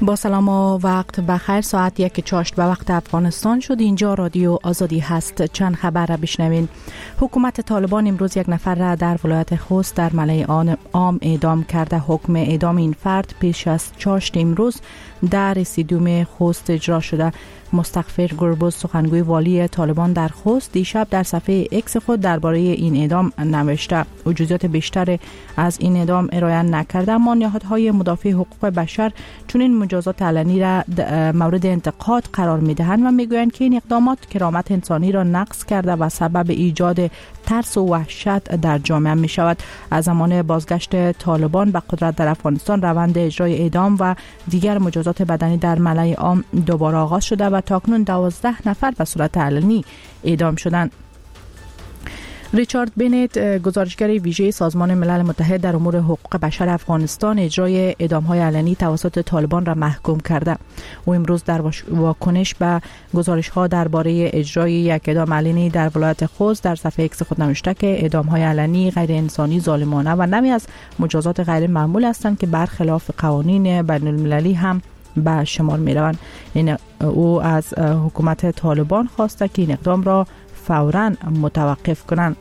با سلام و وقت بخیر. ساعت 1:04 به وقت افغانستان شد. اینجا رادیو آزادی هست. چند خبر را بشنوین. حکومت طالبان امروز یک نفر را در ولایت خوست در ملأ عام اعدام کرده. حکم اعدام این فرد پیش از چاشت امروز در رسیدوم خوست اجرا شده. مستغفر گربز سخنگوی والی طالبان در خوست دیشب در صفحه اکس خود درباره این اعدام نوشته. او جزئیات بیشتر از این اعدام ارائه نکرده، اما نهادهای مدافع حقوق بشر چنین مجازات علنی را مورد انتقاد قرار می‌دهند و می‌گویند که این اقدامات کرامت انسانی را نقض کرده و سبب ایجاد ترس و وحشت در جامعه می‌شود. از زمان بازگشت طالبان به قدرت در افغانستان روند اجرای اعدام و دیگر مجازات بدنی در ملأ عام دوباره آغاز شده و تاکنون 12 نفر به صورت علنی اعدام شدند. ریچارد بنت، گزارشگر ویژه سازمان ملل متحد در امور حقوق بشر افغانستان، اجرای اعدام‌های علنی توسط طالبان را محکوم کرده. او امروز در واکنش به گزارش‌ها درباره اجرای یک اعدام علنی در ولایت خوست در صفحه اکس خود نوشته که اعدام‌های علنی غیر انسانی، ظالمانه و نوعی از مجازات غیر معمول هستند که برخلاف قوانین بین‌المللی هم به شمار می‌روند. او از حکومت طالبان خواسته که این اقدام را فوراً متوقف کنند.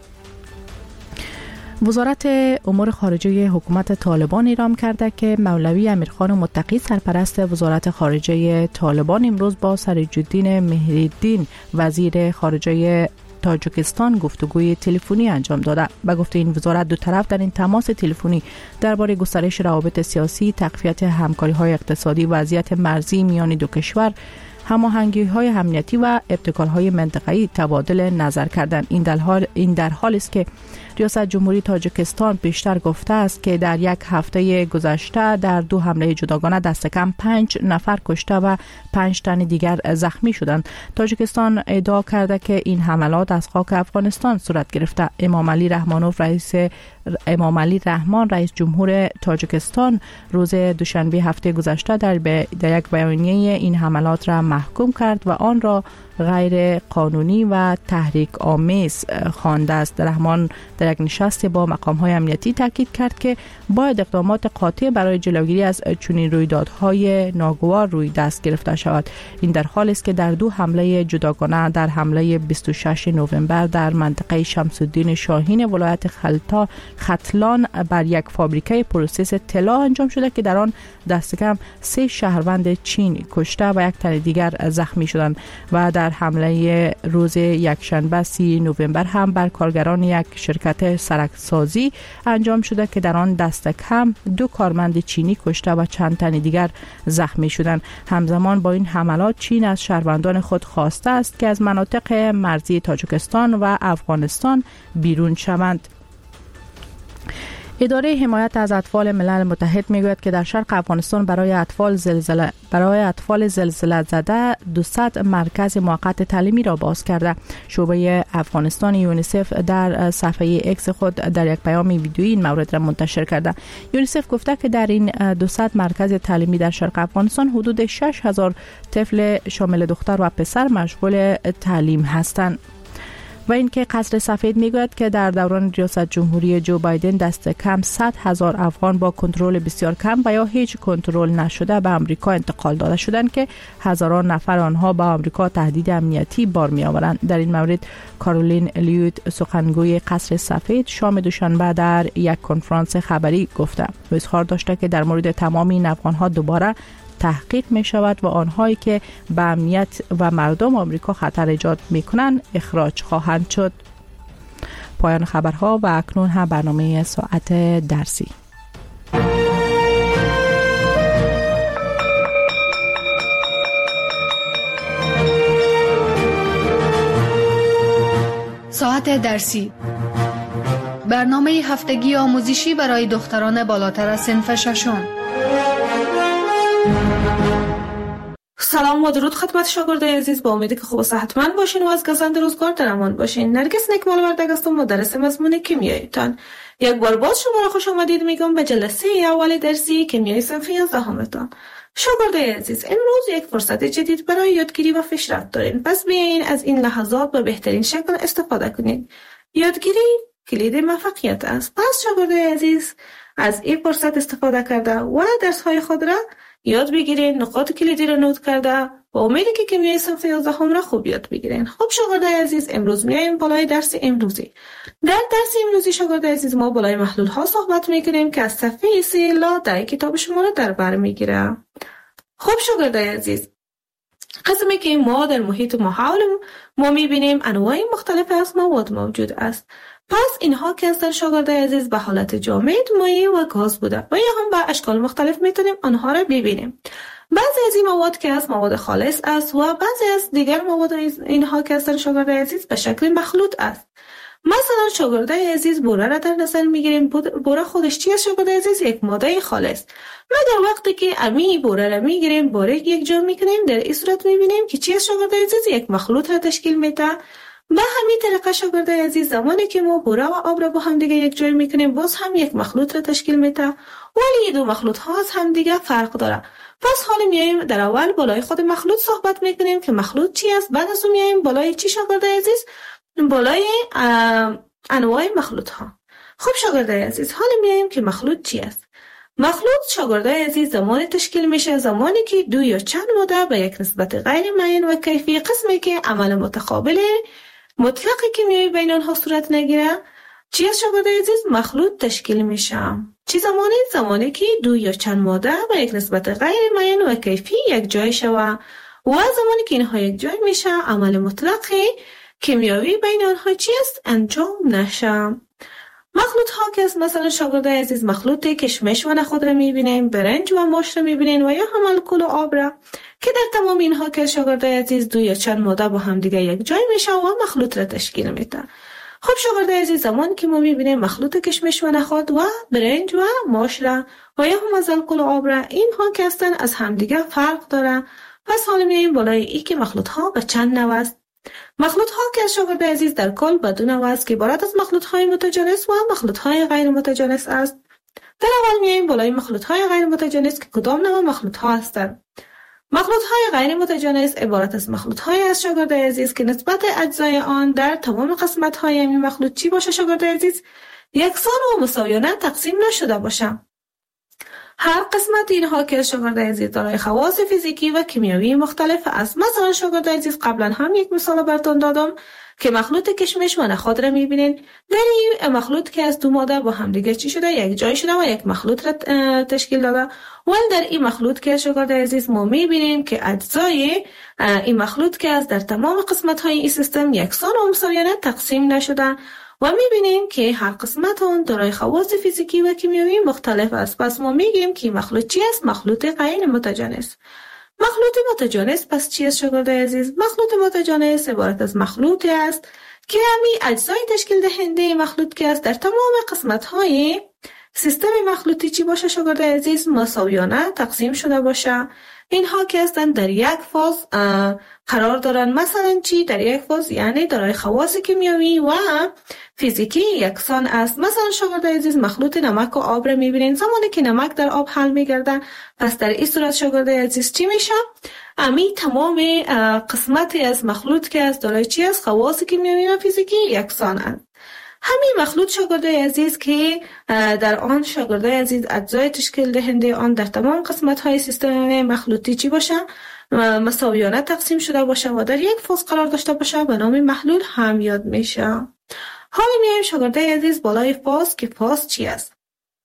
وزارت امور خارجه حکومت طالبان اعلام کرده که مولوی امیرخان متقی سرپرست وزارت خارجه طالبان امروز با سریج‌الدین مهری‌الدین وزیر خارجه تاجیکستان گفتگوی تلفنی انجام داده. به گفته این وزارت دو طرف در این تماس تلفنی درباره گسترش روابط سیاسی، تقویت همکاری‌های اقتصادی، وضعیت مرزی میان دو کشور، هماهنگی‌های امنیتی و ابتکارهای منطقه‌ای تبادل نظر کردند. این در حالی است که ریاست جمهوری تاجیکستان پیشتر گفته است که در یک هفته گذشته در 2 حمله جداگانه دست کم 5 نفر کشته و 5 تن دیگر زخمی شدند. تاجیکستان ادعا کرده که این حملات از خاک افغانستان صورت گرفته. امام علی رحمان رئیس جمهور تاجیکستان روز دوشنبه هفته گذشته در یک بیانیه این حملات را محکوم کرد و آن را غیر قانونی و تحریک آمیز خوانده است. رحمان در یک نشست با مقام‌های امنیتی تاکید کرد که باید اقدامات قاطع برای جلوگیری از چنین رویدادهای ناگوار روی دست گرفته شود. این در حالی است که در 2 حمله جداگانه در حمله 26 نوامبر در منطقه شمس الدین شاهین ولایت ختلان بر یک فابریکه پروسس طلا انجام شده که در آن دست کم 3 شهروند چین کشته و 1 تن دیگر زخمی شدند و در حمله روز یکشنبه 30 نوامبر هم بر کارگران یک شرکت سرکسازی انجام شده که در آن دست کم 2 کارمند چینی کشته و چند تن دیگر زخمی شدند. همزمان با این حملات چین از شهروندان خود خواسته است که از مناطق مرزی تاجیکستان و افغانستان بیرون شوند. اداره حمایت از اطفال ملل متحد میگوید که در شرق افغانستان برای اطفال زلزله زده 200 مرکز موقت تعلیمی را باز کرده. شعبه افغانستان یونیسف در صفحه اکس خود در یک پیام ویدیویی این مورد را منتشر کرده. یونیسف گفته که در این 200 مرکز تعلیمی در شرق افغانستان حدود 6000 طفل شامل دختر و پسر مشغول تعلیم هستند. و اینکه قصر سفید میگوید که در دوران ریاست جمهوری جو بایدن دست کم 100,000 افغان با کنترل بسیار کم و یا هیچ کنترل نشده به آمریکا انتقال داده شدند که هزاران نفر آنها به آمریکا تهدید امنیتی بار می آورند. در این مورد کارولین لیوت سخنگوی قصر سفید شام دوشنبه در یک کنفرانس خبری گفته و اظهار داشته که در مورد تمام این افغانها دوباره تحقیق می شود و آنهایی که به امنیت و مردم آمریکا خطر ایجاد می کنند اخراج خواهند شد. پایان خبرها و اکنون هم برنامه ساعت درسی. ساعت درسی، برنامه هفتگی آموزشی برای دختران بالاتر از صنف ششم. سلام و درود خدمت شاگردای عزیز، با امیدی که خوب و صحتمند باشین و از گزند روزگار در امان باشین. نرگس نکمال وردگ هستم، مدرس مضمون کیمیایتان. یک بار باز شما را خوش آمدید میگم به جلسه اول درسی کیمیای صنف 11 شاگردای عزیز، امروز یک فرصت جدید برای یادگیری و پیشرفت دارین، پس بیاین از این لحظات به بهترین شکل استفاده کنین. یادگیری کلید موفقیت است. پس شاگردای عزیز، از این فرصت استفاده کرده و درس‌های خود را یاد بگیرین، نقاط کلیدی رو نوت کرده و امیدی که کیمیای صنف 11 را خوب یاد بگیرین. خب شاگردای عزیز، امروز میایم بالای درس امروزی. در درس امروزی شاگردای عزیز ما بالای محلول ها صحبت میکنیم که از صفحه 3 تا 10 کتاب شما رو در بر میگیره. خب شاگردای عزیز، قسمی که ما در محیط ما حول ما میبینیم انواع مختلف از مواد موجود است. پس اینها که از شاگردای عزیز به حالت جامد، مایع و گاز بوده و یا هم به اشکال مختلف میتونیم آنها را ببینیم. بعضی از این مواد که از مواد خالص است و بعضی از دیگر مواد اینها که از شاگردای عزیز به شکل مخلوط است. مثلا شاگردای عزیز بوره را در نظر میگیریم. بوره خودش چی است شاگردای عزیز؟ یک ماده خالص. ما در وقتی که امی بوره را میگیریم، بوره یک جا میکنیم، در این صورت میبینیم که چی است شاگردای عزیز؟ یک مخلوط را تشکیل میده. به همین طریقه شاگردای عزیز، زمانی که ما بوره و آب را با هم دیگه یک جای میکنیم، باز هم یک مخلوط را تشکیل میده، ولی دو مخلوط ها از هم دیگه فرق داره. پس حالا میایم در اول بالای خود مخلوط صحبت میکنیم که مخلوط چی است، بعد از اون میایم بالای چی شاگردای عزیز؟ بالای انواع مخلوط ها. خب شاگردای عزیز، حالا میایم که مخلوط چی است. مخلوط شاگردای عزیز زمانی تشکیل میشه زمانی که دو یا چند ماده به یک نسبت غیر معین و کیفی، قسمی که عمل متقابل مطلق کیمیایی بین آنها صورت نگیره، چی از شاگردای عزیز؟ مخلوط تشکیل میشه. چی زمانی؟ زمانی که دو یا چند ماده به یک نسبت غیر معین و کیفی یک جای شوه و زمانی که اینها یک جای میشه، عمل مطلق کیمیایی بین آنها چی است؟ انجام نشه. مخلوط ها که از مثلا شاگردای عزیز مخلوط کشمش و نخود را میبینیم، برنج و ماش را میبینیم و یا هم الکل و آب را که در تمام اینها که شاگردای عزیز دو یا چند ماده با هم دیگه یک جای میشه و مخلوط را تشکیل میده. خب شاگردای عزیز، زمانی که ما میبینیم مخلوط کشمش و نخود و برنج و ماش را و یا هم از الکل و آب را، اینها که هستن از هم دیگه فرق داره. پس حالا میایم بالای ای که مخلوط ها به چند نوع است. مخلوط ها که از شاگردای عزیز در کل به دو نوع است که عبارت از مخلوط های متجانس و مخلوط های غیر متجانس است. در اول میایم بالای مخلوط های غیر متجانس که کدام نوع مخلوط ها هستند. مخلوط های غیر متجانس عبارت از مخلوط های از شاگردای عزیز که نسبت اجزای آن در تمام قسمت های این مخلوط چی باشه شاگردای عزیز؟ یکسان و مساویانه تقسیم نشده باشه. هر قسمت اینها که شاگردای عزیز دارای خواص فیزیکی و کیمیایی مختلف است. مثلا شاگردای عزیز قبلا هم یک مثال براتون دادم که مخلوط کشمش و نخود را میبینین. در این مخلوط که از دو ماده با هم دیگه چی شده؟ یک جای شده و یک مخلوط را تشکیل داده. ولی در این مخلوط که شاگردای عزیز ما میبینیم که اجزای این مخلوط که از در تمام قسمت های این سیستم یکسان و مساویانه تقسیم نشده و میبینیم که هر قسمت آن دارای خواص فیزیکی و کیمیایی مختلف است. پس ما میگیم که مخلوط چی است؟ مخلوط غیر متجانس. مخلوط متجانس پس چی است شاگردای عزیز؟ مخلوط متجانس عبارت از مخلوطی است که همین اجزای تشکیل دهنده مخلوط که است در تمام قسمت های سیستم مخلوطی چی باشه شاگردای عزیز؟ مساویانه تقسیم شده باشه. اینها که هستن در یک فاز قرار دارن. مثلا چی؟ در یک فاز یعنی دارای خواص کیمیایی و فیزیکی یکسان است. مثلا شاگردای عزیز مخلوط نمک و آب را میبینین. زمانی که نمک در آب حل میگرده، پس در این صورت شاگردای عزیز چی میشه؟ امی تمام قسمتی از مخلوط که از دارای چی است؟ خواص کیمیایی و فیزیکی یکسان است. همین مخلوط شاگردای عزیز که در آن شاگردای عزیز اجزای تشکیل دهنده آن در تمام قسمت های سیستم مخلوطی چی باشه؟ مساویانه تقسیم شده باشه و در یک فاز قرار داشته باشه به نام محلول هم یاد میشه. حالا میایم شاگردای عزیز بالای فاز که فاز چی است؟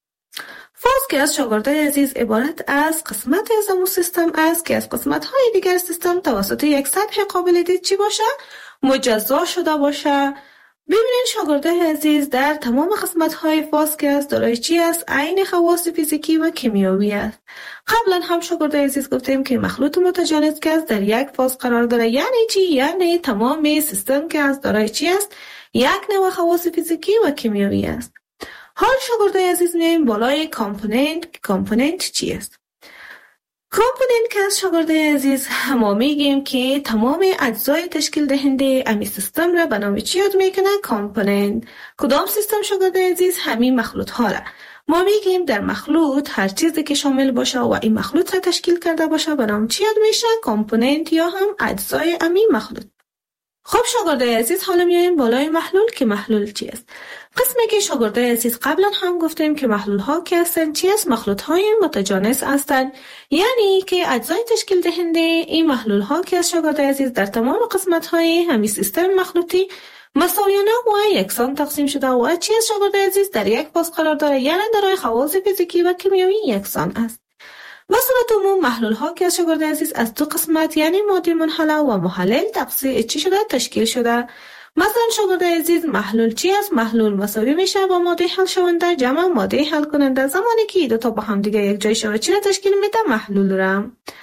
فاز که از شاگردای عزیز عبارت از قسمت از همون سیستم است که از قسمت های دیگر سیستم توسط یک سطح قابل دید چی باشه؟ مجزا شده باشه. ببینید شاگردای عزیز در تمام قسمت‌های فاز که است دارای چی است؟ عین خواص فیزیکی و کیمیایی است. قبلا هم شاگردای عزیز گفتیم که مخلوط متجانس که است در یک فاز قرار داره. یعنی چی؟ یعنی تمام سیستم که است دارای چی است؟ یک نوع خواص فیزیکی و کیمیایی است. حال شاگردای عزیز میایم بالای کامپوننت چی است؟ کامپوننت که از شاگردای عزیز ما میگیم که تمام اجزای تشکیل دهنده امی سیستم را به نام چی یاد میکنه؟ کامپوننت. کدام سیستم شاگردای عزیز؟ همین مخلوط ها را ما میگیم در مخلوط هر چیزی که شامل باشه و این مخلوط را تشکیل کرده باشه به نام چی یاد میشه؟ کامپوننت یا هم اجزای امی مخلوط. خب شاگردای عزیز، حالا میایم بالای محلول که محلول چی است. قسمی که شاگردای عزیز قبلا هم گفتیم که محلول ها که هستن چی است؟ مخلوط های متجانس هستند، یعنی که اجزای تشکیل دهنده این محلول ها که از شاگردای عزیز در تمام قسمت های همین سیستم مخلوطی مساویانه و یکسان تقسیم شده و چی از شاگردای عزیز در یک فاز قرار داره، یعنی دارای خواص فیزیکی و کیمیایی یکسان است. به صورت عموم محلول ها که از شاگردای عزیز از دو قسمت یعنی ماده منحله و محلل تشکیل شده. مثلا شاگردای عزیز، محلول چی است؟ محلول مساوی میشه با ماده حل شونده جمع ماده حل کننده. زمانی که دو تا با هم دیگه یک جای شود چی را تشکیل میده؟ محلول را.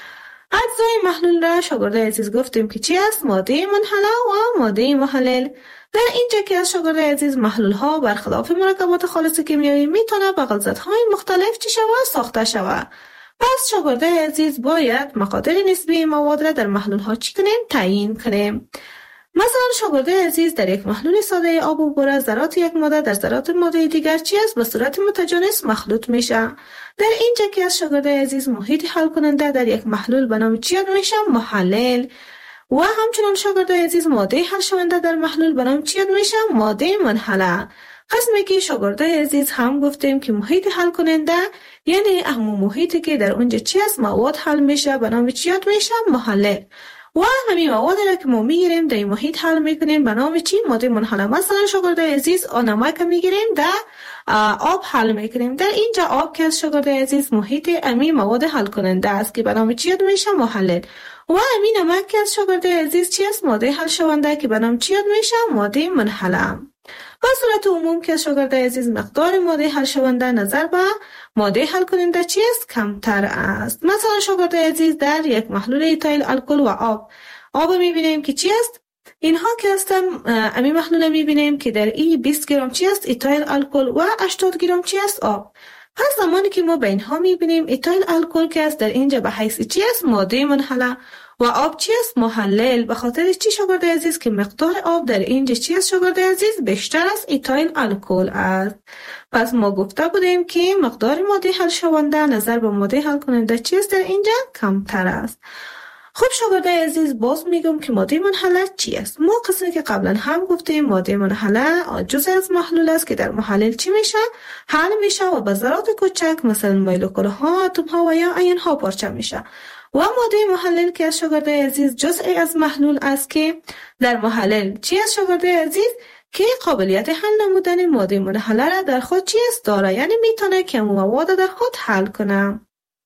اجزای محلول را شاگردای عزیز گفتیم که چی است؟ ماده منحله و ماده محلل. در اینجا که از شاگردای عزیز محلول ها برخلاف مرکبات خالص کیمیایی میتونه با غلظت‌های مختلف چی شود؟ ساخته شود. پس شاگردای عزیز باید مقادیر نسبی مواد را در محلول ها چی کنیم؟ تعیین کنیم. مثلا شاگردای عزیز، در یک محلول ساده آب و بوره ذرات یک ماده در ذرات ماده دیگر چی است؟ به صورت متجانس مخلوط میشه. در اینجا که از شاگردای عزیز محیط حل کننده در یک محلول به نام چی یاد میشه؟ محلل. و همچنان شاگردای عزیز، ماده حل شونده در محلول به نام چی یاد میشه؟ ماده منحله. قسمی که شاگردای عزیز هم گفتیم که محیط حل کننده یعنی همون محیطی که در اونجا چی است؟ مواد حل میشه به نام چی یاد میشه؟ محلل. و همین مواد را که ما میگیریم در این محیط حل میکنیم به نام چی؟ ماده منحله. مثلا شاگردای عزیز، نمک میگیریم در آب حل میکنیم. در اینجا آب که از شاگردای عزیز محیط همین مواد حل کننده است که به نام چی یاد میشه؟ محلل. و همین نمک که از شاگردای عزیز چی است؟ ماده حل شونده که به نام چی یاد میشه؟ ماده منحله. به صورت عموم که شاگردای عزیز مقدار ماده حل شونده نظر به ماده حل کننده چی است؟ کمتر است. مثلا شاگردای عزیز، در یک محلول ایتایل الکل و آب میبینیم که چی است؟ اینها که هستن امی محلول میبینیم که در این 20 گرم چی است؟ ایتایل الکل و 80 گرم چی است؟ آب. پس زمانی که ما به اینها میبینیم ایتایل الکل که است در اینجا به حیث چی است؟ ماده منحله و آب چی است؟ محلل. به خاطر چی شاگردای عزیز؟ که مقدار آب در اینجا چی است شاگردای عزیز؟ بیشتر از ایتایل الکل است. پس ما گفته بودیم که مقدار ماده حل شونده نظر به ماده حل کننده چی است؟ در اینجا کمتر است. خب شاگردای عزیز، باز میگم که ماده منحله چی است؟ ما قسمی که قبلا هم گفتیم ماده منحله جزء از محلول است که در محلل چی میشه؟ حل میشه و به ذرات کوچک مثلا مولکول ها، اتم ها و یا آیون ها پارچه میشه. و ماده محلل که از شاگردای عزیز جزئی از محلول است که در محلل چی است شاگردای عزیز؟ که قابلیت حل نمودن ماده منحله را در خود چی است؟ داره، یعنی میتونه که مواد در خود حل کنه.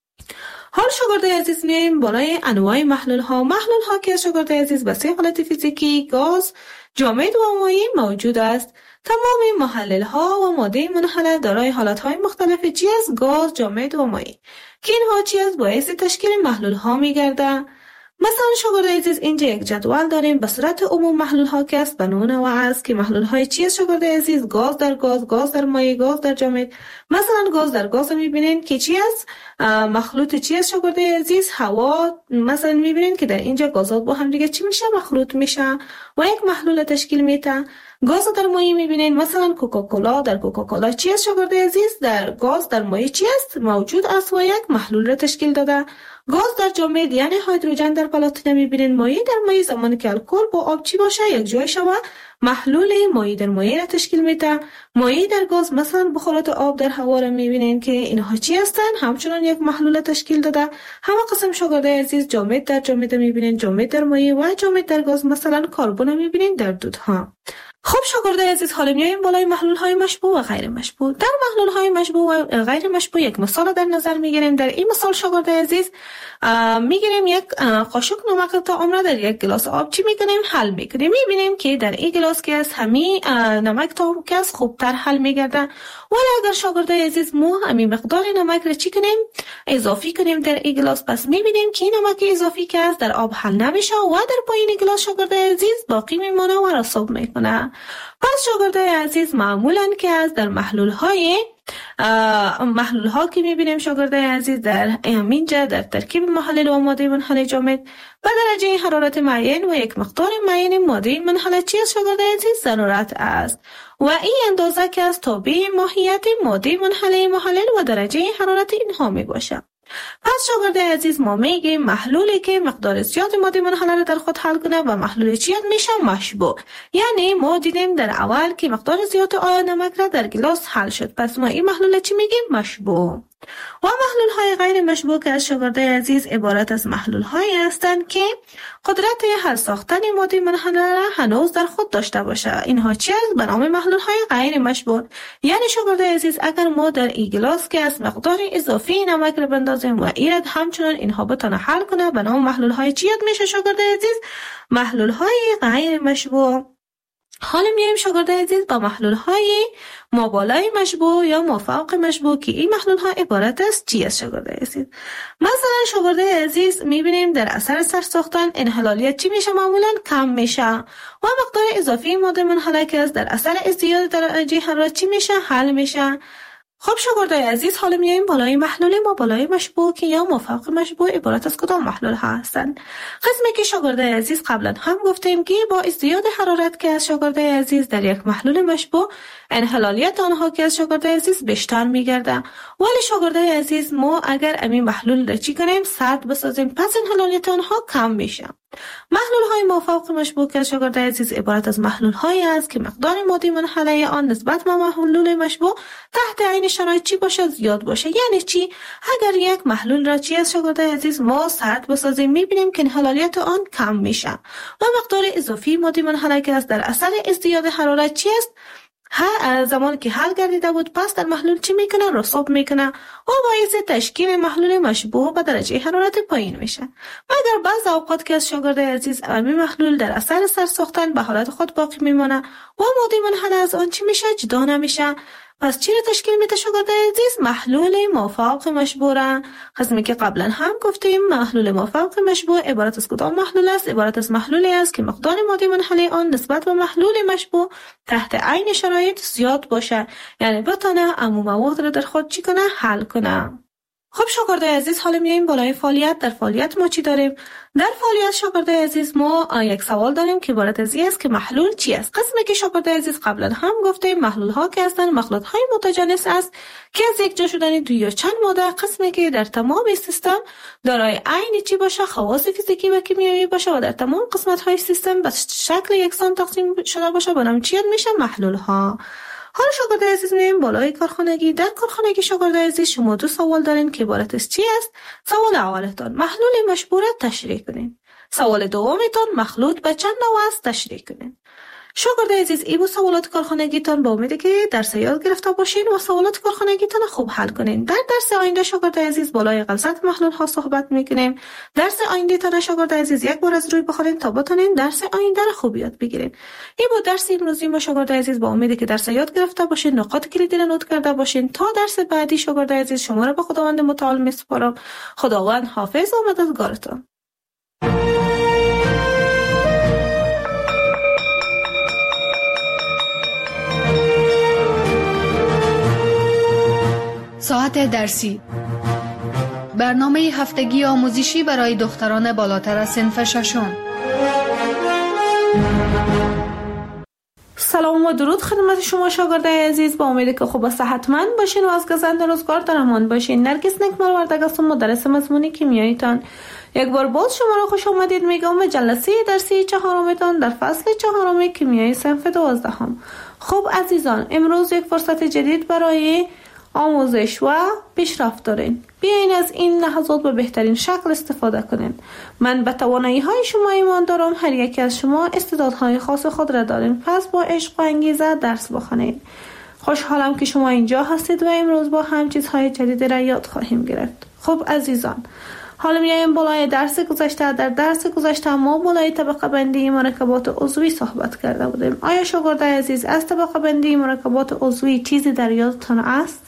حال شاگردای عزیز میایم بالای انواع محلول ها که از شاگردای عزیز به سه حالت فیزیکی گاز، جامد و مایع موجود است. تمام محلل ها و ماده منحله دارای حالت های مختلف چی است؟ گاز، جامد و مایع که اینها چی است؟ باعث تشکیل محلول ها میگرده. مثلا شاگردای عزیز، اینجا یک جدول داریم به صورت عموم محلول ها که است به نوع است که محلول های چی است شاگردای عزیز؟ گاز در گاز، گاز در مایع، گاز در جامد. مثلا گاز در گاز میبینین که چی است؟ مخلوط چی است شاگردای عزیز؟ هوا. مثلا میبینین که در اینجا گازات با هم دیگه چی میشه؟ مخلوط میشه و یک محلول تشکیل میده. گاز در مایع میبینین مثلا کوکاکولا، در کوکاکولا چی است شاگردای عزیز؟ در گاز در مایع چی است؟ موجود است و یک محلول را تشکیل داده. گاز در جامد یعنی هیدروژن در پلاتینه میبینین. مایع در مایع زمانی که الکل با آب چی باشه؟ یک جای شود محلول مایع در مایع را تشکیل میده. مایع در گاز مثلا بخارات آب در هوا را میبینین که اینها چی هستن؟ همچنان یک محلول تشکیل داده. همه قسم شاگردای عزیز جامد در جامد میبینین، جامد در مایع و جامد در گاز مثلا کربن میبینین در دودها. خب شاگردای عزیز، حالا میایم بالای محلول های مشبوع و غیر مشبوع. در محلول های مشبوع و غیر مشبوع یک مثال در نظر میگیریم. در این مثال شاگردای عزیز میگیریم یک قاشق نمک طعام را در یک گلاس آب چی میکنیم؟ حل میکنیم. میبینیم که در این گلاس که از همین نمک طعام که از خوبتر حل میگردن. ولی اگر شاگردای عزیز ما همین مقدار نمک را چی کنیم؟ اضافی کنیم در این گلاس، پس میبینیم که نمک اضافی که از در آب حل نمیشه و در پایین گلاس شاگردای عزیز باقی میمونه و رسوب میکنه. پس شاگردای عزیز معمولاً که از در محلول ها که میبینیم شاگردای عزیز در اینجا در ترکیب محلل و ماده منحله جامد به درجه حرارت معین و یک مقدار معین ماده منحله چی است شاگردای عزیز؟ ضرورت است و این اندازه که از تابع ماهیت ماده منحله محلل و درجه حرارت اینها می باشه. پس شاگرد عزیز ما میگیم محلولی که مقدار زیاد ماده منحله را در خود حل کنه و محلول چی میشه؟ مشبوع. یعنی ما دیدیم در اول که مقدار زیاد آب نمک را در گلاس حل شد، پس ما این محلول چی میگیم؟ مشبوع. و محلول های غیر مشبوع که از شاگرد عزیز عبارت از محلول هایی هستند که قدرت حل ساختن ماده منحله را هنوز در خود داشته باشه. اینها چی است؟ به نام محلول های غیر مشبوع. یعنی شاگرد عزیز اگر ما در این گلاس که از مقدار اضافی نمک را بندازیم و ایراد همچنان اینها بتونه حل کنه، به نام محلول های چی میشه شاگرد عزیز؟ محلول های غیر مشبوع. حالا میایم شاگرد عزیز با محلول های مابالای مشبوع یا مافوق مشبوع که این محلول ها عبارت است چی است شاگرد عزیز؟ مثلا شاگرد عزیز میبینیم در اثر سرساختن انحلالیت چی میشه؟ معمولا کم میشه و مقدار اضافی ماده منحله که از در اثر ازدیاد درجه حرارت چی میشه؟ حل میشه. خب شاگرد عزیز حالا میایم بالای محلول مابالای مشبوع که یا مافوق مشبوع عبارت از کدام محلول ها هستند؟ قسمی که شاگرد عزیز قبلا هم گفتیم که با ازدیاد حرارت که از شاگرد عزیز در یک محلول مشبوع انحلالیت آنها که از شاگرد عزیز بیشتر میگرده، ولی شاگرد عزیز ما اگر امی محلول را چی کنیم؟ سرد بسازیم، پس انحلالیت آنها کم میشه. محلول های مافوق مشبوع که از شاگرد عزیز عبارت از محلول هایی است که مقدار ماده منحله آن نسبت به محلول مشبوع تحت عین شرایط چی باشه؟ زیاد باشه. یعنی چی؟ اگر یک محلول را چی از شاگرد عزیز ما سرد بسازیم میبینیم که انحلالیت آن کم میشه و مقدار اضافی ماده منحله که از در اثر ازدیاد حرارت چی است؟ زمانی که حل گردیده بود پس در محلول چی میکنه؟ رسوب میکنه و باعث تشکیل محلول مشبوع به درجه حرارت پایین میشه. مگر بعض اوقات که از شاگرد عزیز امی محلول در اثر سرساختن به حالت خود باقی میمانه و ماده منحله از آن چی میشه؟ جدا نمیشه. پس چی را تشکیل میده شاگرد عزیز؟ محلول مافوق مشبوع. قسمی که قبلا هم گفتیم محلول مافوق مشبوع عبارت از کدام محلول است؟ عبارت از محلولی است که مقدار ماده منحله آن نسبت به محلول مشبوع تحت عین شرایط زیاد باشه، یعنی بتونه عموم مواد را در خود چی کنه؟ حل کنه. خب شاگرد عزیز حالا میایم بالای فعالیت. در فعالیت ما چی داریم؟ در فعالیت شاگرد عزیز ما یک سوال داریم که عبارت از این است که محلول چی است؟ قسمی که شاگرد عزیز قبلا هم گفتیم محلول ها که هستند مخلوط های متجانس است که از یک جا شدن دو یا چند ماده، قسمی که در تمام سیستم دارای عین چی باشه؟ خواص فیزیکی و کیمیایی باشه و در تمام قسمت های سیستم به شکل یکسان تقسیم شده باشه، به نام چی میشه؟ محلول ها. حالا شاگرد عزیز میایم بالای کارخانگی. در کارخانگی شاگرد عزیز شما دو سوال دارین که عبارت از چی است؟ سوال اولتان محلول مشبوع تشریح کنین. سوال دومتان مخلوط به چند نوع است تشریح کنین. شاگرد عزیز این سوالات کارخانگیتان با امیده که درس یاد گرفته باشین و سوالات کارخانگیتان خوب حل کنین. در درس آینده شاگرد عزیز بالای غلظت محلول ها صحبت میکنیم. درس آینده تان شاگرد عزیز یک بار از روی بخورین تا بتونین درس آینده را خوب یاد بگیرین. این بود درس امروزی ما شاگرد عزیز، با امیده که درس یاد گرفته باشین، نقاط کلیدی را نوت کرده باشین. تا درس بعدی شاگرد عزیز شما را به خداوند متعال میسپارم. خداوند حافظ و مددگارتان. ساعت درسی، برنامه هفتگی آموزشی برای دختران بالاتر از صنف ششم. سلام و درود خدمت شما شاگرد عزیز، با امید که خوب و صحتمند باشین و از گزند روزگار در امان باشین. نرگس نکمالوردگ هستم، مدرس مضمون کیمیاییتان. یک بار باز شما را خوش آمدید میگم به جلسه درسی چهارمتان در فصل چهارم کیمیای صنف 12. خب عزیزان، امروز یک فرصت جدید برای آموزش و پیشرفت دارین. بیاین از این لحظات به بهترین شکل استفاده کنین. من به توانایی های شما ایمان دارم. هر یکی از شما استعدادهای خاص خود را دارین، پس با عشق و انگیزه درس بخونید. خوشحالم که شما اینجا هستید و امروز با هم چیزهای جدید را یاد خواهیم گرفت. خب عزیزان، حالا میایم بالای درس گذشته. در درس گذشته ما بالای طبقه بندی مرکبات عضوی صحبت کرده بودیم. آیا شاگرد عزیز از طبقه بندی مرکبات عضوی چیزی در یادتان است؟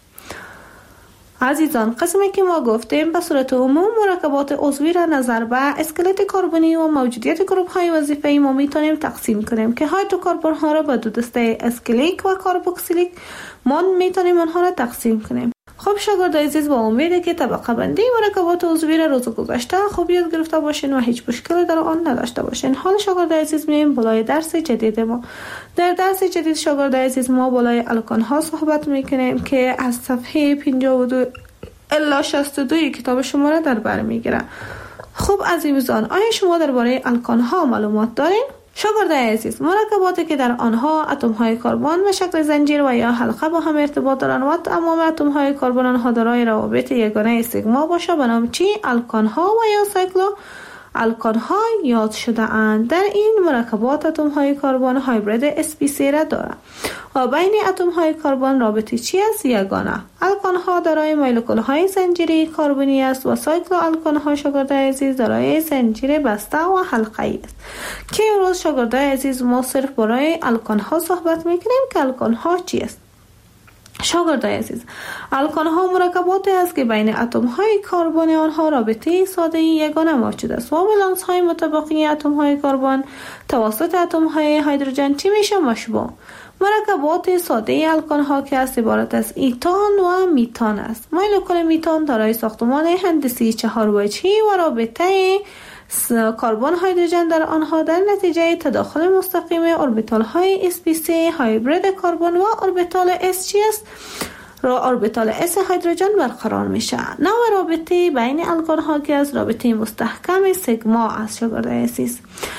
عزیزان، قسمی که ما گفتیم به صورت عموم مرکبات عضوی را نظر به اسکلت کربنی و موجودیت گروپ های وظیفه‌ای ما میتونیم تقسیم کنیم که هیدروکربن ها را به دو دسته اسکلیک و کاربوکسیلیک ما میتونیم آنها را تقسیم کنیم. خب شاگرد عزیز، با امیده که طبقه بندی مرکبات عضوی را روز گذشته خوب یاد گرفته باشین و هیچ مشکلی در آن نداشته باشین. حال شاگرد عزیز میایم بالای درس جدید ما. در درس جدید شاگرد عزیز ما بالای الکان ها صحبت میکنیم که از صفحه 52 الا 62 کتاب شما را در بر میگیره. خب عزیزان، آیا شما درباره الکان ها معلومات دارین؟ شاگردای عزیز، مرکباتی که در آنها اتم های کربن به شکل زنجیر و یا حلقه با هم ارتباط دارند و تمام اتم های کربن آنها دارای روابط یگانه سیگما باشه به نام چی؟ الکان ها و یا سایکلو الکان ها یاد شده اند. در این مرکبات اتم های کربن هایبرید sp3 را دارند و بین اتم های کربن رابطه چی است؟ یگانه. الکان ها دارای مولکول های زنجیری کربنی است و سایکلو الکان ها شاگردای عزیز دارای زنجیر بسته و حلقه‌ای است. که امروز شاگردای عزیز ما صرف برای الکان ها صحبت میکنیم که الکان ها چی است. شاگردای عزیز، الکان ها مرکباتی است که بین اتم های کربن آنها رابطه ساده یگانه موجود است و ولانس های مطابقی اتم های کربن توسط اتم های هیدروژن چی میشه؟ مشبوع. مرکبات ساده الکان ها که از عبارت از ایتان و میتان است. مولکول میتان دارای ساختمان هندسی 4 وجهی و رابطه کربن هیدروژن در آنها در نتیجه تداخل مستقیم اوربیتال های sp3 هایبرید کربن و اوربیتال s چی است؟ اوربیتال s هیدروژن برقرار میشه. نوع رابطه بین الکان ها که از رابطه مستحکم سیگما است. شاگردای عزیز،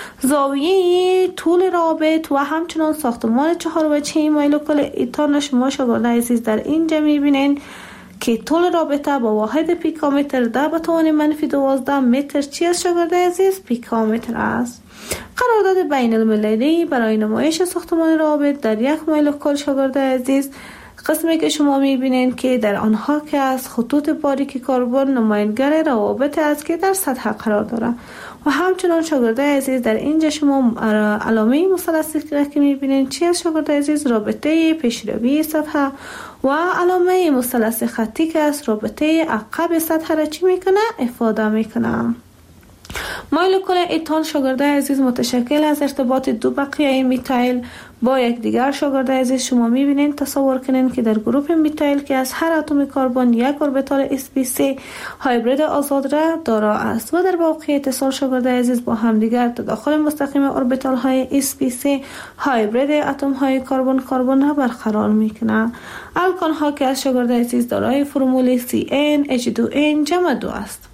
زاویه طول رابط و همچنان ساختمان 4 وجهی مولکول ایتان شما شاگردای عزیز در اینجا میبینین که طول رابطه با واحد پیکومتر 10⁻12 متر چی است شاگردای عزیز؟ پیکومتر است. قرارداد بین المللی برای نمایش ساختمان رابط در یک مولکول شاگردای عزیز قسمی که شما میبینین که در آنها که از خطوط باریک کربن نمایانگر روابط است که در سطح قرار دارد و همچنان شاگردای عزیز در اینجا شما علامه مثلثی که میبینین چی است شاگردای عزیز؟ رابطه پیشروی سطح و علامه مثلث خطی که است رابطه عقب سطح را چی میکنه؟ افاده میکنه. مولکول ایتان شاگردای عزیز متشکل از ارتباط دو بقیه میتایل با یکدیگر. شاگردای عزیز شما میبینین تصور کنین که در گروپ میتایل که از هر اتم کربن یک اوربیتال sp3 هایبرید آزاد را دارا است و در واقع اتصال شاگردای عزیز با همدیگر تداخل مستقیم اوربیتال های sp3 هایبرید اتم های کربن را برقرار میکنه. الکان ها که از شاگردای عزیز دارای فرمول CnH2n جمع 2 است.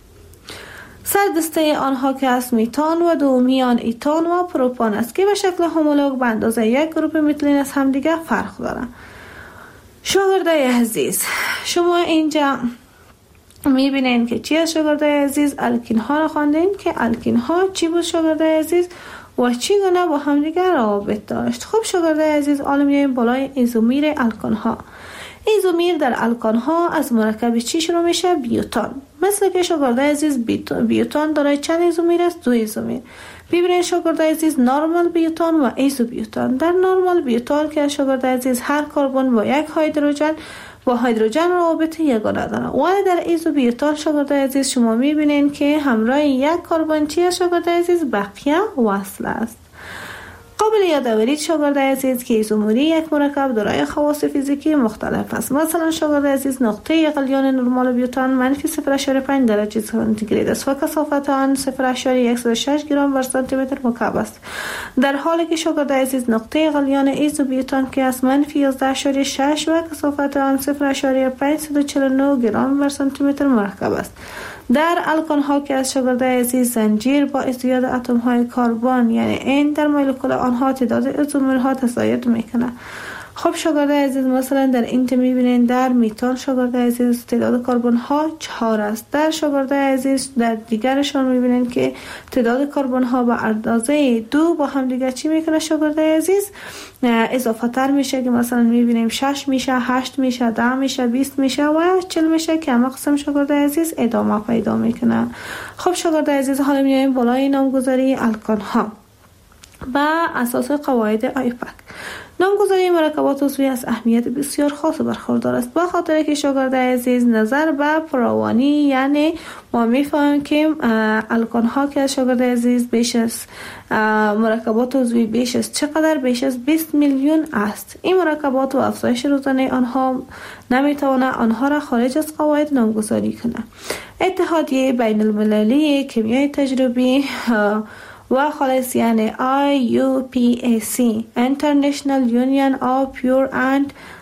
سردسته آنها که از میتان و دومیان ایتان و پروپان است که به شکل هومولوگ به اندازه یک گروپ میتیلین از همدیگر فرق دارند. شاگردای عزیز شما اینجا میبینین که چی از شاگردای عزیز؟ الکین ها را خواندین که الکین ها چی بود شاگردای عزیز و چی گونه با همدیگر روابط داشت. خب شاگردای عزیز حالا میایم بالای ایزومیر الکان ها. ایزومیر در الکان ها از مرکب چی شروع میشه؟ بیوتان. مثل که شاگردای عزیز بیوتان دارای چند ایزومیر است؟ 2 ایزومیر. ببینید شاگردای عزیز نورمال بیوتان و ایزو بیوتان. در نورمال بیوتان که شاگردای عزیز هر کربن با یک هیدروژن رابطه یگانه دارند و در ایزو بیوتان شاگردای عزیز شما میبینین که همراه یک کربن چی است شاگردای عزیز؟ بقیه وصل است. قابل یادآوری شاگردای عزیز که ایزومری یک مرکب دارای خواص فیزیکی مختلف است. مثلا شاگردای عزیز نقطه غلیان نرمال بیوتان -0.5 درجه سانتیگراد است و کثافت آن 0.106 گرم بر سانتی متر مکعب است، در حالی که شاگردای عزیز نقطه غلیان ایزو بیوتان که است -11.6 و کثافت آن 0.549 گرم بر سانتی متر مرکب است. در الکان ها که از شاگردای عزیز زنجیر با ازدیاد اتم های کربن یعنی N در مولکول آنها تعداد ایزومرها تزاید میکنه. خب شاگردای عزیز مثلا در این میبینین در میتان شاگردای عزیز تعداد کربن ها 4 است. در شاگردای عزیز در دیگرشان میبینین که تعداد کربن ها به اندازه 2 با هم دیگر چی میکنه شاگردای عزیز؟ اضافه تر میشه که مثلا میبینیم 6 میشه، 8 میشه، 10 میشه، 20 میشه و 40 میشه که همه قسم شاگردای عزیز ادامه پیدا میکنه. خب شاگردای عزیز حالا میایم بالای نامگذاری الکان ها با اساس قواعد آیپک. نامگذاری مرکبات عضوی از اهمیت بسیار خاص برخوردار است، به خاطر که شاگردای عزیز نظر به فراوانی یعنی ما میفهمیم که الکان ها که شاگردای عزیز بیش از مرکبات عضوی بیش از چقدر؟ بیش از 20 میلیون است. این مرکبات و افزایش روزانه آنها نمیتونه آنها را خارج از قواعد نامگذاری کنه. اتحادیه بین المللی کیمیای تجربی و خالص یعنی IUPAC International Union of Pure and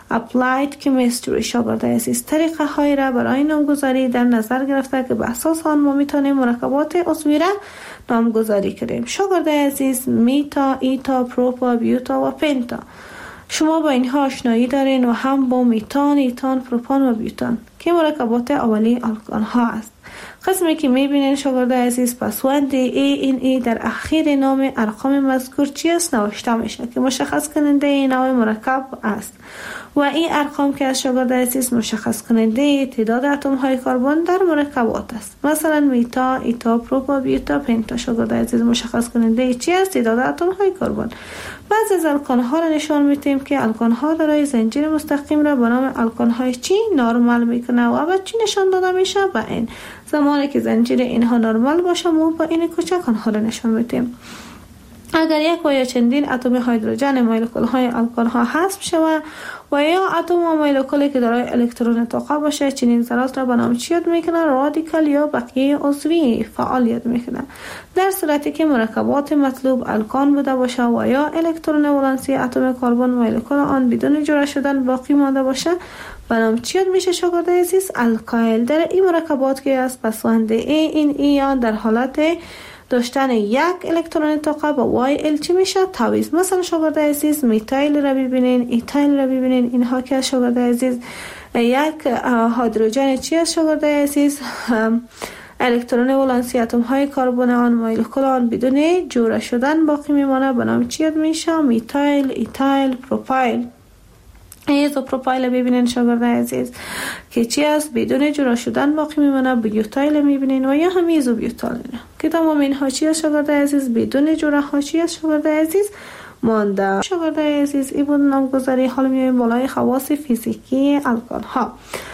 اپلاید کیمستری شاگرد عزیز طریقه های را برای نامگذاری در نظر گرفته که به اساس آن ما میتونیم مرکبات عضوی را نامگذاری کنیم. شاگرد عزیز میتا، ایتا، پروپا، بیوتا و پنتا، شما با اینها آشنایی دارین و هم با میتان، ایتان، پروپان و بیوتان که مرکبات اولیه آلکان ها است. قسمی که میبینین شاگرد عزیز پسوند ای در اخیر نام ارقام مذکور چی است نوشته میشه که مشخص کننده این نوع مرکب است و این ارقام که از شاگرد عزیز مشخص کننده تعداد اتم های کربن در مرکبات است. مثلا میتا، ایتا، پروپا، بیوتا، پنتا شاگرد عزیز مشخص کننده چی است تعداد اتم های کربن. بعضی از الکان ها را نشان میدیم که الکان ها دارای زنجیر مستقیم را به نام الکان های چی نرمال میکنه و به چی نشان داده میشه به این زمانی که زنجیر اینها نرمال باشه ما با این کوچک آنها را نشان میدیم. اگر یک و یا چندین اتم هیدروژن مولکول های الکان ها حذف شود و یا اتم و مولکولی که دارای الکترون طاقه باشه چنین ذرات را به نام چی یاد میکنه؟ رادیکال یا بقیه عضوی فعال یاد میکنه. در صورتی که مرکبات مطلوب الکان بوده باشه و یا الکترون ولانسی اتم کربن مولکول آن بدون جدا شدن باقی مانده باشه به نام چی یاد میشه شاگرد عزیز؟ الکایل. در این مرکبات که از پسوند ای در حالت داشتن یک الکترون طاقه با وای ال چی میشه؟ تعویض. مثلا شاگرد عزیز میتایل را ببینین، ایتایل را ببینین، اینها که شاگرد عزیز یک هیدروژن چی است شاگرد عزیز؟ الکترون ولانسی اتم های کربن آن مولکول آن بدون جوړه شدن باقی میمانه به نام چی یاد میشه؟ میتایل، ایتایل، پروپایل. ایزوپروپایل ببینین شاگرد عزیز که چی است بدون جدا شدن باقی میمونه. بیوتایل میبینین و یا هم ایزوبیوتایل که تمام اینها چی است شاگرد عزیز بدون جدا ها چی است شاگرد عزیز مانده. شاگرد عزیز این بود نامگذاری. حالا میایم بالای خواص فیزیکی الکان ها.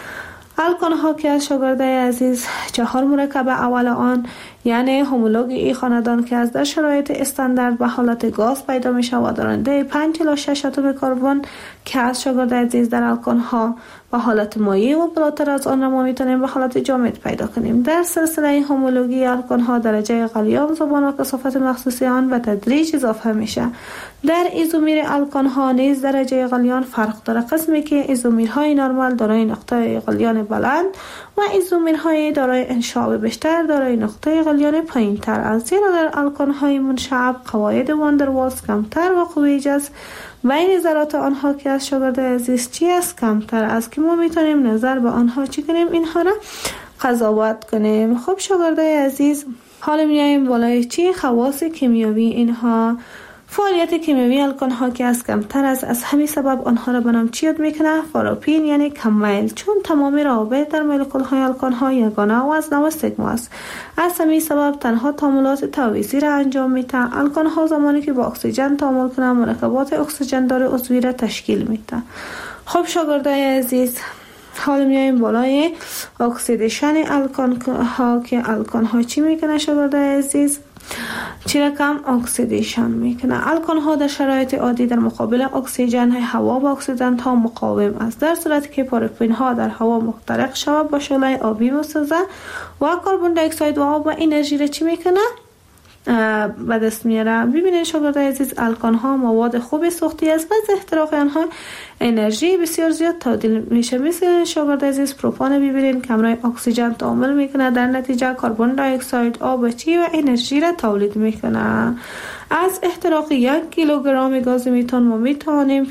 الکان ها که از شاگرد عزیز 4 مرکب اول آن یعنی هومولوگ ای خاندان که از در شرایط استاندارد به حالت گاز پیدا می شود دارنده 5 الی 6 اتم کربن که از شاگرد عزیز در الکان ها به حالت مایع و بالاتر از آن ما میتونیم به حالت جامد پیدا کنیم. در سلسله هومولوژی الکان ها درجه غلیان زبان و کثافت مخصوصی آن به تدریج اضافه میشه. در ایزومیر الکان ها نیز درجه غلیان فرق داره. قسمی که ایزومیرهای نرمال دارای نقطه غلیان بلند و ایزومیرهای دارای انشعاب بیشتر دارای نقطه غلیان پایین تر است. زیرا در الکان های منشعب قواعد واندروالز کمتر و قوه جذب بین ذرات آنها که از شاگرد عزیز چی است کمتر است که ما میتونیم نظر به آنها چی کنیم اینها را قضاوت کنیم. خب شاگرد عزیز حالا میایم بالای چی خواص کیمیایی اینها. فعالیت کیمیایی الکان ها که از کمتر است از همین سبب آنها را به نام چی یاد میکنه؟ فاروپین یعنی کم میل، چون تمام روابط در مولکول های الکان ها یگانه و از نوع سیگما است. از همین سبب تنها تعاملات تعویضی را انجام میده. الکان ها زمانی که با اکسیژن تعامل کنند مرکبات اکسیژن دار عضوی را تشکیل میده. خب شاگردای عزیز حالا میایم بالای اکسیدیشن الکان ها که الکان ها چی میکنه شاگردای عزیز؟ چی رقم اکسیدیشن میکنه. الکان ها در شرایط عادی در مقابل اکسیژن هوا با اکسیدنت ها مقاوم است. در صورتی که پاروپین ها در هوا محترق شود با شعله آبی مسوزه و کربن دی اکساید و آب و انرژی را چی میکنه؟ به دست میاره. ببینید شاگرد عزیز الکان ها مواد خوب سوختی است و از احتراق آنها انرژی بسیار زیاد تبدیل میشه. مثل شاگرد عزیز پروپان ببینید کمرای اکسیژن تعامل میکنه در نتیجه کربن دی اکساید آب چی و انرژی را تولید میکنه. از احتراق 1 کیلوگرم گاز میتان ما میتوانیم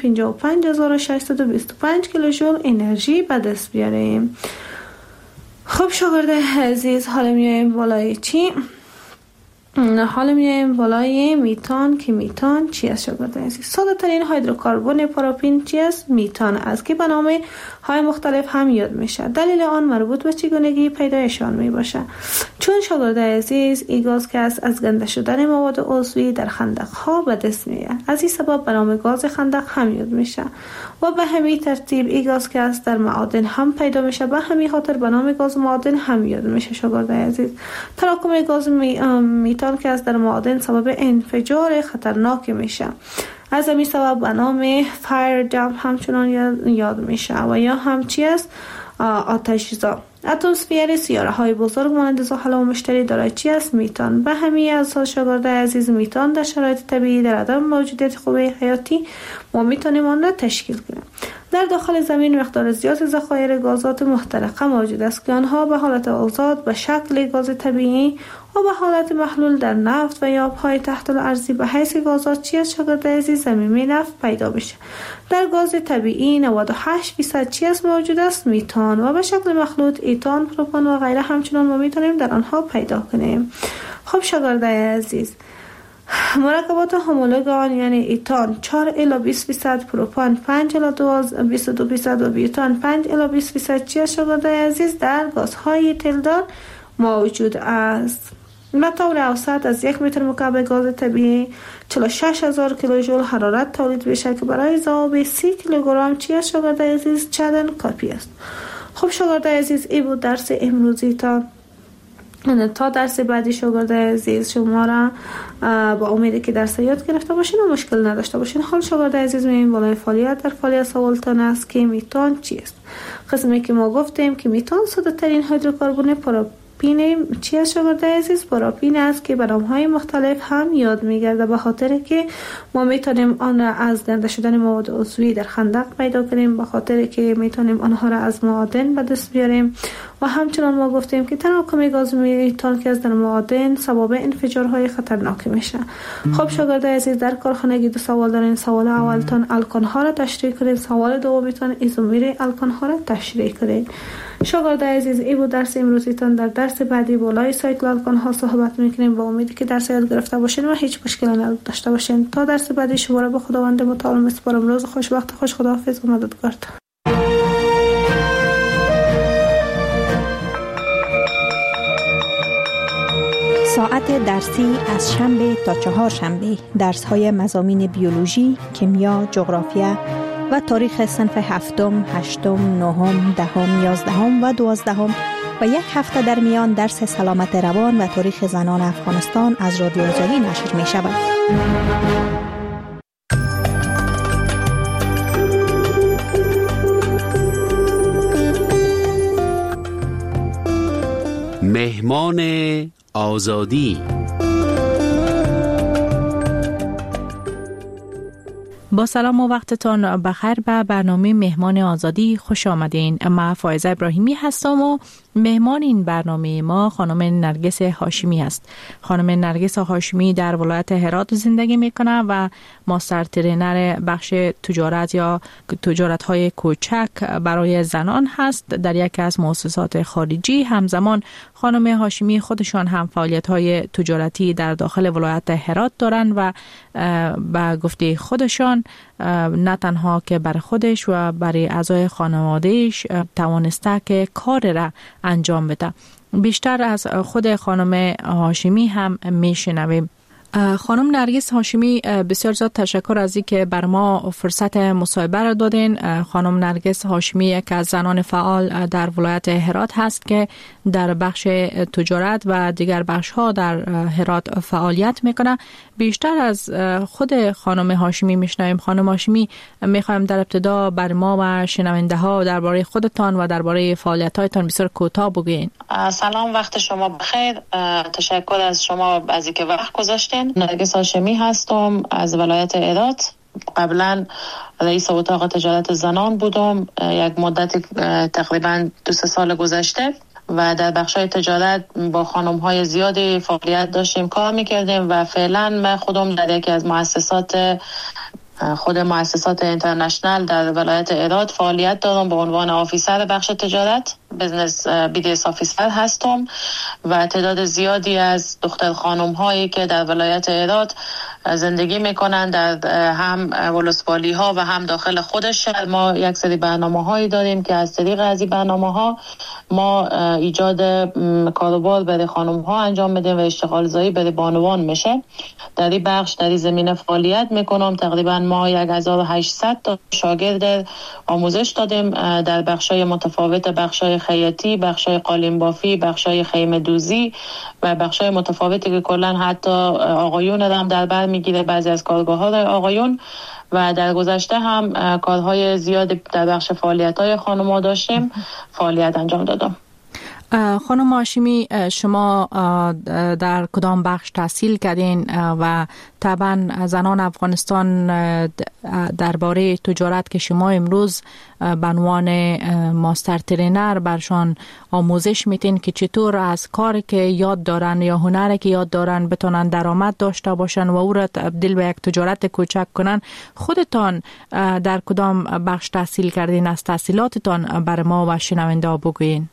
55625 کیلوژول انرژی به دست بیاریم. خب شاگرد عزیز حالا میایم بالای چی؟ حالا میایم بالای میتان که میتان چی است شاگرد عزیز؟ ساده ترین هیدروکربن پاراپین چی است؟ میتان است که به نام های مختلف هم یاد میشه. دلیل آن مربوط به چگونگی پیدایشان می باشه. چون شاگرد عزیز این گاز که است از گنده شدن مواد عضوی در خندق ها به دست میاد. از این سبب به نام گاز خندق هم یاد میشه و به همین ترتیب این گاز که است در معادن هم پیدا میشه. به همین خاطر به نام گاز معادن هم یاد میشه شاگرد عزیز. تراکم گاز میتان که از در معادن سبب انفجار خطرناک میشه. از همین سبب به نام فایر جمپ همچنان یاد میشه و یا هم چی است؟ آتش‌زا. اتمسفیر سیاره های بزرگ مانند زحل و مشتری دارای چی است؟ میتان. به همین اساس شاگرد عزیز میتان در شرایط طبیعی در عدم موجودیت قوه حیاتی ما میتونیم آن را تشکیل کنیم. در داخل زمین مقدار زیاد ذخایر گازات محترقه موجود است که آنها به حالت آزاد به شکل گاز طبیعی و به حالت محلول در نفت و یا آبهای تحت الارضی به حیث گازات چی از شاگرد عزیز زمینی نفت پیدا میشه. در گاز طبیعی 98% چی از موجود است؟ میتان و به شکل مخلوط ایتان، پروپان و غیره همچنان ما میتونیم در آنها پیدا کنیم. خب شاگرد عزیز، مرکبات همولوگ آن یعنی ایتان 4 الی 20%، پروپان 5 الی 22% و بیوتان 5 الی 20% چی از شاگرد عزیز در گازهای تلدار موجود است. به طور اوسط از 1 متر مکعب گاز طبیعی 46,000 کیلوژول حرارت تولید میشه که برای ذوب 30 کیلوگرم چی از شاگرد عزیز چندان کافی است. خب شاگرد عزیز، این بود درس امروزی. تا درس بعدی شاگرد عزیز شما را با امیدی که درس یاد گرفته باشین و مشکل نداشته باشین. حال شاگرد عزیز می‌بینیم بالای فعالیت در فعالیت سوالتان است که میتان چیست. قسمی که ما گفتیم که میتان ساده ترین هیدروکربن پروپین چی است شاگرد عزیز؟ پروپین است که به نام‌های مختلف هم یاد می‌گرده، به خاطر که ما میتونیم آن را از گنده شدن مواد عضوی در خندق پیدا کنیم، به خاطر که میتونیم آنها را از معادن به دست بیاریم و همچنان ما گفتیم که تراکم گاز میتان که از در معادن سبب انفجارهای خطرناک میشه. خب شاگرد عزیز، در کارخانگی 2 سوال دارین. سوال اولتان الکان ها را تشریح کنید، سوال دومیتان ایزومر الکان ها را تشریح کنید. شاگرد عزیز، این بود درس امروزیتان. در درس بعدی بالای سایکل الکان ها صحبت میکنیم. با امیدی که درس یاد گرفته باشین و هیچ مشکلی نداشته باشین. تا درس بعدی شما را به خداوند متعال میسپارم. روز خوش، وقت خوش، خداحافظ و مددگار. ساعت درسی از شنبه تا چهارشنبه درس‌های مضامین بیولوژی، کیمیا، جغرافیا و تاریخ صنف 7م، 8م، 9م، 10م، 11م و 12م و یک هفته در میان درس سلامت روان و تاریخ زنان افغانستان از رادیو آزادی نشر می شود. مهمان آزادی. با سلام و وقتتان بخیر به برنامه مهمان آزادی خوش آمدین. من فائزه ابراهیمی هستم و مهمان این برنامه ما خانم نرگس هاشمی است. خانم نرگس هاشمی در ولایت هرات زندگی میکنه و ماستر ترینر بخش تجارت یا تجارت های کوچک برای زنان هست در یکی از مؤسسات خارجی. همزمان خانم هاشمی خودشان هم فعالیت های تجارتی در داخل ولایت هرات دارند و به گفته خودشان نه تنها که برای خودش و برای اعضای خانوادهش توانسته که کار را انجام بده. بیشتر از خود خانم هاشمی هم میشنویم. خانم نرگس هاشمی، بسیار زیاد تشکر از اینکه بر ما فرصت مصاحبه را دادین. خانم نرگس هاشمی یک از زنان فعال در ولایت هرات هست که در بخش تجارت و دیگر بخش ها در هرات فعالیت میکنه. بیشتر از خود خانم هاشمی میشنویم. خانم هاشمی، میخوایم در ابتدا بر ما و شنونده ها درباره خودتان و درباره فعالیت هایتان بسیار کوتاه بگوین. سلام، وقت شما بخیر. تشکر از شما از اینکه وقت گذاشتین. نرگس هاشمی هستم از ولایت هرات. قبلا رئیس اتاق تجارت زنان بودم یک مدت تقریبا 2-3 سال گذشته و در بخشای تجارت با خانم‌های زیادی فعالیت داشتیم، کار می‌کردیم و فعلا من خودم در یکی از مؤسسات اینترنشنال در ولایت هرات فعالیت دارم. به عنوان آفیسر بخش تجارت، بزنس BDS آفیسر هستم و تعداد زیادی از دختر خانم هایی که در ولایت هرات زندگی میکنن در هم ولسوالی ها و هم داخل خود شهر، ما یک سری برنامه هایی داریم که از طریق از این برنامه ها ما ایجاد کاروبار برای خانم ها انجام میدیم و اشتغال زایی برای بانوان میشه. در این بخش در این زمینه فعالیت میکنم. تقریبا ما 1800 تا شاگرد آموزش دادیم در بخشای متفاوت، بخشای خیاطی، بخشای قالین بافی، بخشای خیمه دوزی و بخشای متفاوتی که کلا حتی آقایون هم در بر میگیره، بعضی از کارگاه‌ها آقایون. و در گذشته هم کارهای زیادی در بخش فعالیت‌های خانم‌ها داشتیم، فعالیت انجام دادم. خانم هاشمی، شما در کدام بخش تحصیل کردین و طبعا زنان افغانستان درباره تجارت که شما امروز به عنوان ماستر ترینر برشان آموزش میتین که چطور از کاری که یاد دارن یا هنری که یاد دارن بتونن درآمد داشته باشن و او را تبدیل به یک تجارت کوچک کنن، خودتان در کدام بخش تحصیل کردین؟ از تحصیلاتتان بر ما و شنونده بگوین.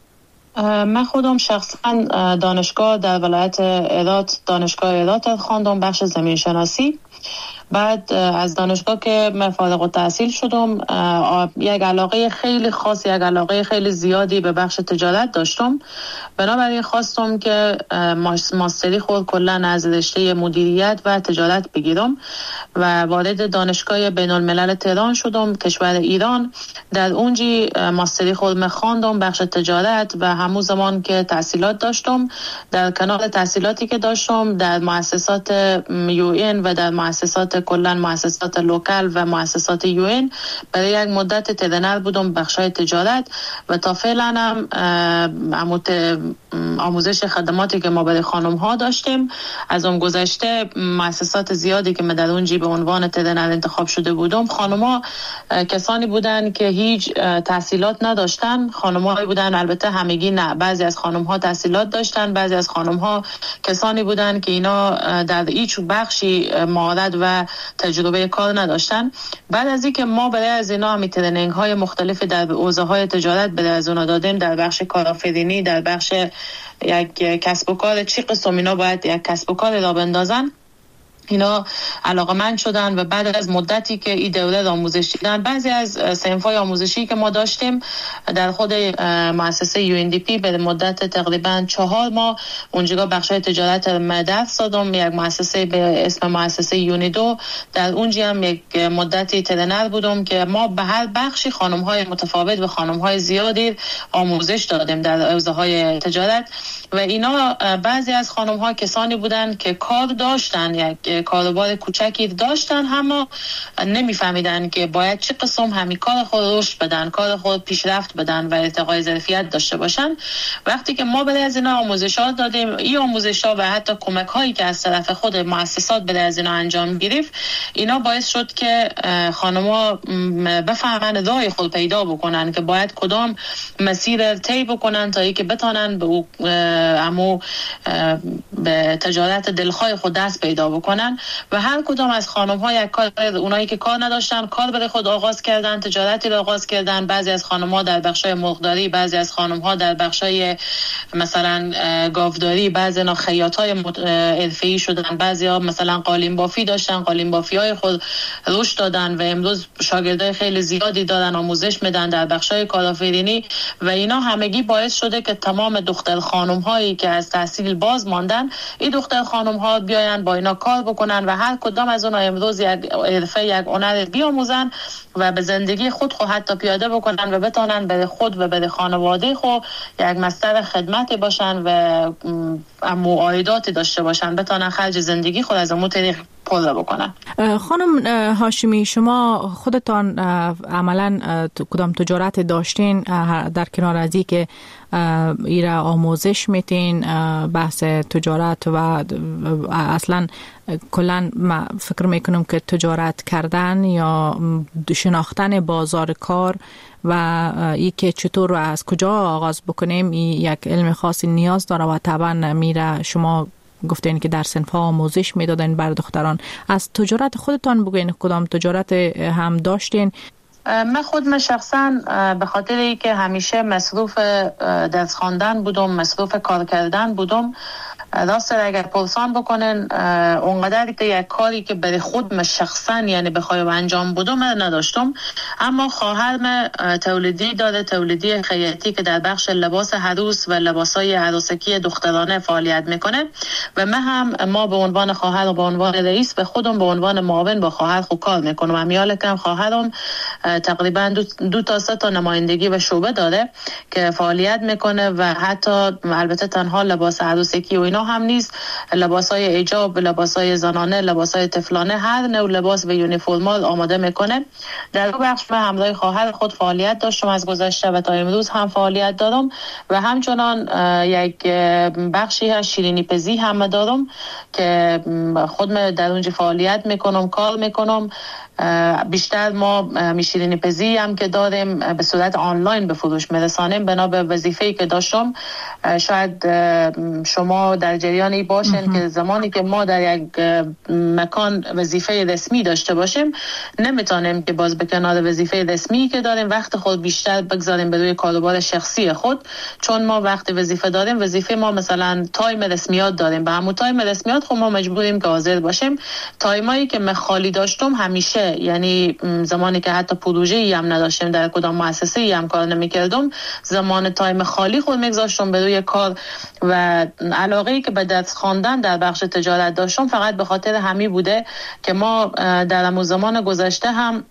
من خودم شخصا دانشگاه در ولایت ایلات، دانشگاه ایلات خواندم، بخش زمین شناسی. بعد از دانشگاه که من فارغ التحصیل شدم، یک علاقه خیلی خاص، یک علاقه خیلی زیادی به بخش تجارت داشتم. بنابراین خواستم که ماستری خود کلا از رشته مدیریت و تجارت بگیرم و وارد دانشگاه بین الملل تهران شدم، کشور ایران. در اونجی ماستری خود خواندم بخش تجارت و همون زمان که تحصیلات داشتم، در کنار تحصیلاتی که داشتم در مؤسسات UN و در مؤسسات کلا مؤسسات لوکال و مؤسسات UN برای یک مدت ترینر بودم بخشای تجارت و تا فعلا هم آموزش خدماتی که ما برای خانم ها داشتیم. از اون گذشته مؤسسات زیادی که من در اونجی به عنوان ترینر انتخاب شده بودم، خانم ها کسانی بودن که هیچ تحصیلات نداشتن. خانم ها بودن، البته همگی نه، بعضی از خانم ها تحصیلات داشتن، بعضی از خانم ها کسانی بودن که اینا در هیچ بخشی مهارت و تجربه کار نداشتن. بعد از اینکه ما برای از اینا هم ترینینگ های مختلفی در حوزه های تجارت برای از اونا دادیم، در بخش کارآفرینی، در بخش یک کسب و کار، چی قسم اینا باید یک کسب و کار را بندازن، اینا علاقه‌مند شدن و بعد از مدتی که این دوره آموزش دیدن، بعضی از صنف‌های آموزشی که ما داشتیم در خود مؤسسه UNDP به مدت تقریبا 4 ماه اونجا بخشای تجارت درس دادم. یک مؤسسه به اسم مؤسسه یونیدو، در اونجا هم یک مدتی ترینر بودم که ما به هر بخشی خانم‌های متفاوت و خانم‌های زیادی آموزش دادیم در حوزه‌های تجارت و اینا بعضی از خانم‌ها کسانی بودن که کار داشتن، یک کاروبار کوچکی داشتن، اما نمیفهمیدن که باید چه قسم همین کار خود رشد بدن، کار خود پیشرفت بدن و ارتقای ظرفیت داشته باشن. وقتی که ما برای از اینا آموزشات دادیم، این آموزشات و حتی کمک هایی که از طرف خود مؤسسات برای از اینا انجام گرفت، اینا باعث شد که خانم‌ها بفهمن راه خود پیدا بکنن که باید کدام مسیر طی بکنن تا اینکه بتونن به تجارت دلخواه خود دست پیدا بکنن. و هر کدام از خانم‌ها یک کار، اونایی که کار نداشتن کار برای خود آغاز کردن، تجارتی را آغاز کردن. بعضی از خانم‌ها در بخشای مرغداری، بعضی از خانم‌ها در بخشای مثلا گاوداری، بعضی خیاطای حرفه‌ای شدن، بعضی‌ها مثلا قالین بافی داشتن، قالین بافی‌های خود رشد دادن و امروز شاگردای خیلی زیادی دارن آموزش میدن در بخشای کارآفرینی و اینا همگی باعث شده که تمام دختر خانم‌هایی که از تحصیل باز ماندن، این دختر خانم‌ها بیاین با اینا کار بکنن و هر کدام از اونها امروز یک حرفه، یک هنر بیاموزن و به زندگی خود حتی پیاده بکنن و بتونن به خود و به خانواده خود یک مصدر خدمتی باشن و عایداتی داشته باشن، بتونن خرج زندگی خود از اون طریق پول بکنن. خانم هاشمی، شما خودتان عملا کدام تجارت داشتین در کنار از این که ایرا آموزش میتین بحث تجارت و اصلا کلا فکر میکنم که تجارت کردن یا شناختن بازار کار و ای که چطور و از کجا آغاز بکنیم یک علم خاصی نیاز داره و طبعا میره شما گفتین که در صنف‌ها آموزش میدادن بر دختران. از تجارت خودتان بگوین کدام تجارت هم داشتین؟ من شخصا به خاطر اینکه همیشه مصروف درس خواندن بودم، مصروف کار کردن بودم، راست اگر پرسان بکنن اونقدر که یک کاری که برای خودم شخصا یعنی بخوایم انجام بدم من نداشتم. اما خواهرم تولیدی داره، تولیدی خیاطی که در بخش لباس عروس و لباسای عروسکی دخترانه فعالیت میکنه و ما به عنوان خواهر و به عنوان رئیس به خودم به عنوان معاون با خواهر خود کار میکنم. امیال کم خواهرم تقریبا 2 تا 3 تا نمایندگی و شعبه داره که فعالیت میکنه و حتی البته تنها لباس عروسکی و اینا اینا هم نیست. لباسای ایجاب، لباسای زنانه، لباسای طفلانه، هر نوع لباس و یونیفرمال آماده میکنه. در اون بخش من همراه خواهر خود فعالیت داشتم از گذشته و تا امروز هم فعالیت دارم و همچنان یک بخشی از شیرینی پزی هم دارم که خودم در اونجا فعالیت میکنم، کار میکنم. بیشتر ما شیرینی پزی هم که داریم به صورت آنلاین به فروش میرسانیم. بنا به وظیفه‌ای که داشتم، شاید شما در جریانی باشین که زمانی که ما در یک مکان وظیفه رسمی داشته باشیم نمیتونیم که باز به کنار وظیفه رسمی که داریم وقت خود بیشتر بگذاریم به روی کاروبار شخصی خود، چون ما وقت وظیفه داریم. وظیفه ما مثلا تایم رسمیات داریم، به همون تایم رسمیات خب ما مجبوریم که حاضر باشیم. تایمایی که من خالی داشتم همیشه، یعنی زمانی که حتی پروژه‌ای هم نداشتیم، در کدام مؤسسه‌ای هم کار نمی‌کردم، زمان تایم خالی خود می‌گذاشتم به روی کار و علاقه‌ای که به درس خواندن در بخش تجارت داشتم فقط به خاطر همی بوده که ما در همون زمان گذشته هم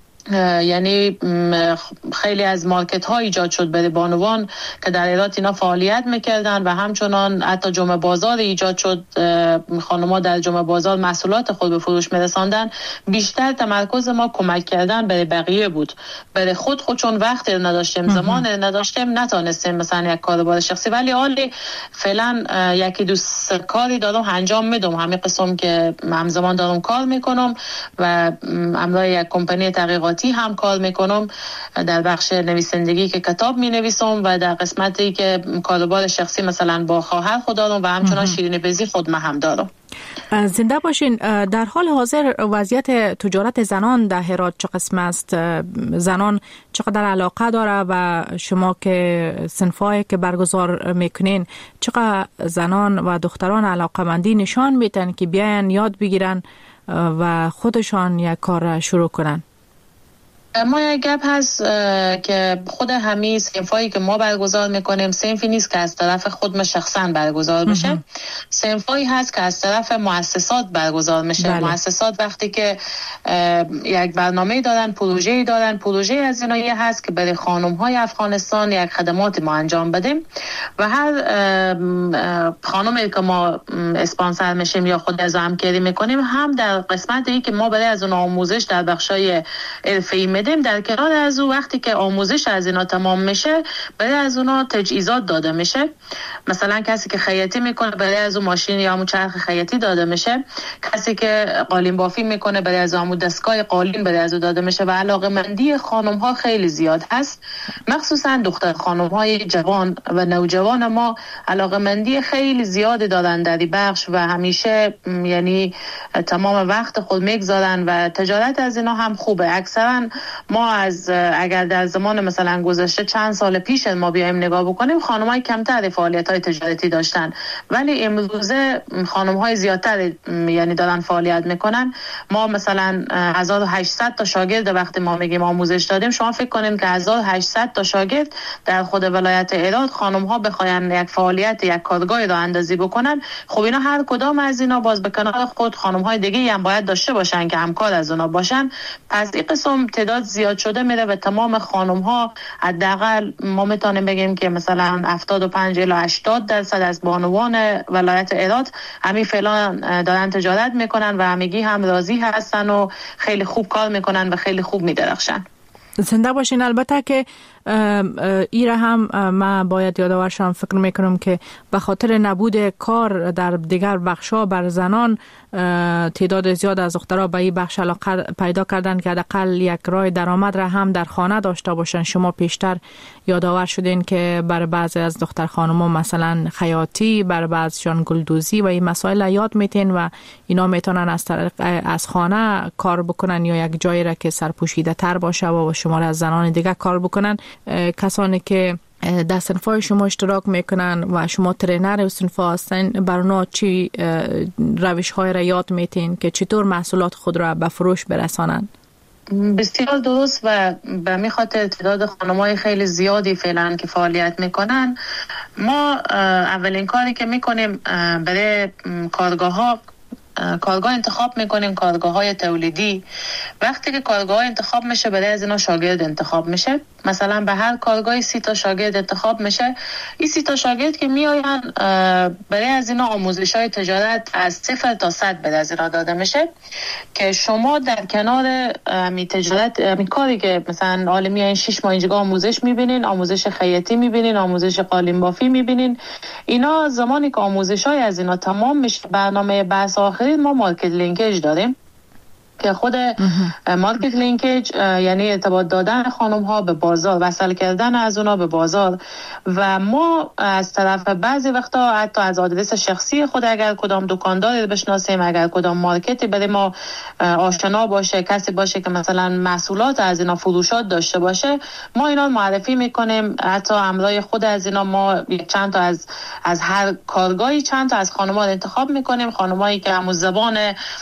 یعنی خیلی از مارکت ها ایجاد شد برای بانوان که در ایرات اینا فعالیت میکردن و همچنان حتی جمعه بازار ایجاد شد. خانم‌ها در جمعه بازار محصولات خود به فروش میرساندن. بیشتر تمرکز ما کمک کردن برای بقیه بود. برای خود چون وقت نداشتیم، زمان نداشتیم، نتونستیم مثلا یک کاروبار شخصی، ولی حالی فعلا یکی دو کاری دارم انجام میدم. همین قسم که همزمان دارم کار میکنم و همراه یک کمپانی تحقیقاتی هم کار میکنم در بخش نویسندگی که کتاب می نویسم و در قسمتی که کاروبار شخصی مثلا با خواهر خود دارم و همچنان شیرینی پزی خود هم دارم. زنده باشین. در حال حاضر وضعیت تجارت زنان در هرات چه قسم است؟ زنان چقدر علاقه داره و شما که صنفایی که برگزار میکنین چقدر زنان و دختران علاقه‌مندی نشان میدن که بیاین یاد بگیرن و خودشان یک کار شروع کنن؟ ما یک گپ هست که خود همین صنفایی که ما برگزار میکنیم صنفی نیست که از طرف خود شخصا برگزار بشه. صنفایی هست که از طرف مؤسسات برگزار میشه. بله. مؤسسات وقتی که یک برنامه دارن، پروژه‌ای دارن، پروژه از اینایی هست که برای خانم‌های افغانستان یک خدمات ما انجام بدیم و هر خانمی که ما اسپانسر میشیم یا خود از همکاری میکنیم هم در قسمتی که ما برای از اون آموزش در بخشای حرفه‌ای در کنار از اون وقتی که آموزش از اینا تمام میشه برای از اونا تجهیزات داده میشه. مثلا کسی که خیاطی میکنه برای از اون ماشین یا همون چرخ خیاطی داده میشه. کسی که قالین بافی میکنه برای از همون دستگاه قالین برای از اون داده میشه و علاقه‌مندی خانم ها خیلی زیاد هست. مخصوصا دختر خانم های جوان و نوجوان ما علاقه‌مندی خیلی زیادی دارن در این بخش و همیشه یعنی تمام وقت خود میگذارن و تجارت از اینا هم خوبه. اکثرا ما از اگر در زمان مثلا گذشته چند سال پیش ما بیایم نگاه بکنیم خانم‌های کمتر فعالیت‌های تجارتی داشتن، ولی امروزه خانم‌های زیادتر یعنی دارن فعالیت میکنن. ما مثلا 1800 تا شاگرد وقتی ما میگیم آموزش دادیم، شما فکر کنین که 1800 تا شاگرد در خود ولایت هرات خانم‌ها بخواین یک فعالیت یک کارگاهی را اندازی بکنن، خب اینا هر کدام از اینا باز به کنار خود خانم‌های دیگه هم باید داشته باشن که همکار از اونا باشن. پس این قسم تعداد زیاد شده میره و تمام خانم ها حداقل ما میتونیم بگیم که مثلا 75 الی 80% از بانوان ولایت هرات همین فعلا دارن تجارت میکنن و همگی هم راضی هستن و خیلی خوب کار میکنن و خیلی خوب میدرخشن. زنده باشین. البته که ایره هم من باید یادآور شم، فکر میکنم که به خاطر نبود کار در دیگر بخشا بر زنان تعداد زیاد از دخترها به این بخش علاقه پیدا کردن که حداقل یک راه درآمد را هم در خانه داشته باشن. شما پیشتر یادآور شدین که بر بعضی از دختر خانم‌ها مثلا خیاطی، بر بعضیشان گلدوزی و این مسائل یاد میتین و اینا میتونن از خانه کار بکنن یا یک جایی را که سرپوشیده تر باشه و شما از زنان دیگه کار بکنن. کسانی که در صنفای شما اشتراک میکنن و شما ترینر صنفا هستین، بر اونا چی روش های را یاد میتین که چطور محصولات خود را به فروش برسانن؟ بسیار درست و به می خاطر تعداد خانم‌های خیلی زیادی فعلا که فعالیت میکنن، ما اولین کاری که میکنیم برای کارگاه ها کارگاه انتخاب میکنیم، کارگاه های تولیدی. وقتی که کارگاه انتخاب میشه برای از اینا شاگرد انتخاب میشه. مثلا به هر کارگاهی 30 تا شاگرد انتخاب میشه. این 30 تا شاگرد که میآین برای از اینا آموزش های تجارت از 0 تا 100 به از اینا داده میشه که شما در کنار می تجارت می کاری که مثلا حالا میایین 6 ماه اینجا آموزش میبینین، آموزش خیاطی میبینین، آموزش قالین بافی میبینین. اینا زمانی که آموزش های از اینا تمام میشه، برنامه بحث آخری ما مارکت لینکیج داریم که خود مارکت لینکیج یعنی ارتباط دادن خانم ها به بازار، وصل کردن از اونا به بازار. و ما از طرف بعضی وقتا حتی از آدرس شخصی خود اگر کدام دکانداری بشناسیم، اگر کدام مارکتی برای ما آشنا باشه، کسی باشه که مثلا محصولات از اینا فروشات داشته باشه، ما اینا معرفی میکنیم. حتی امرای خود از اینا ما چند تا از هر کارگاهی چند تا از خانم‌ها انتخاب میکنیم، خانمایی که همون زبان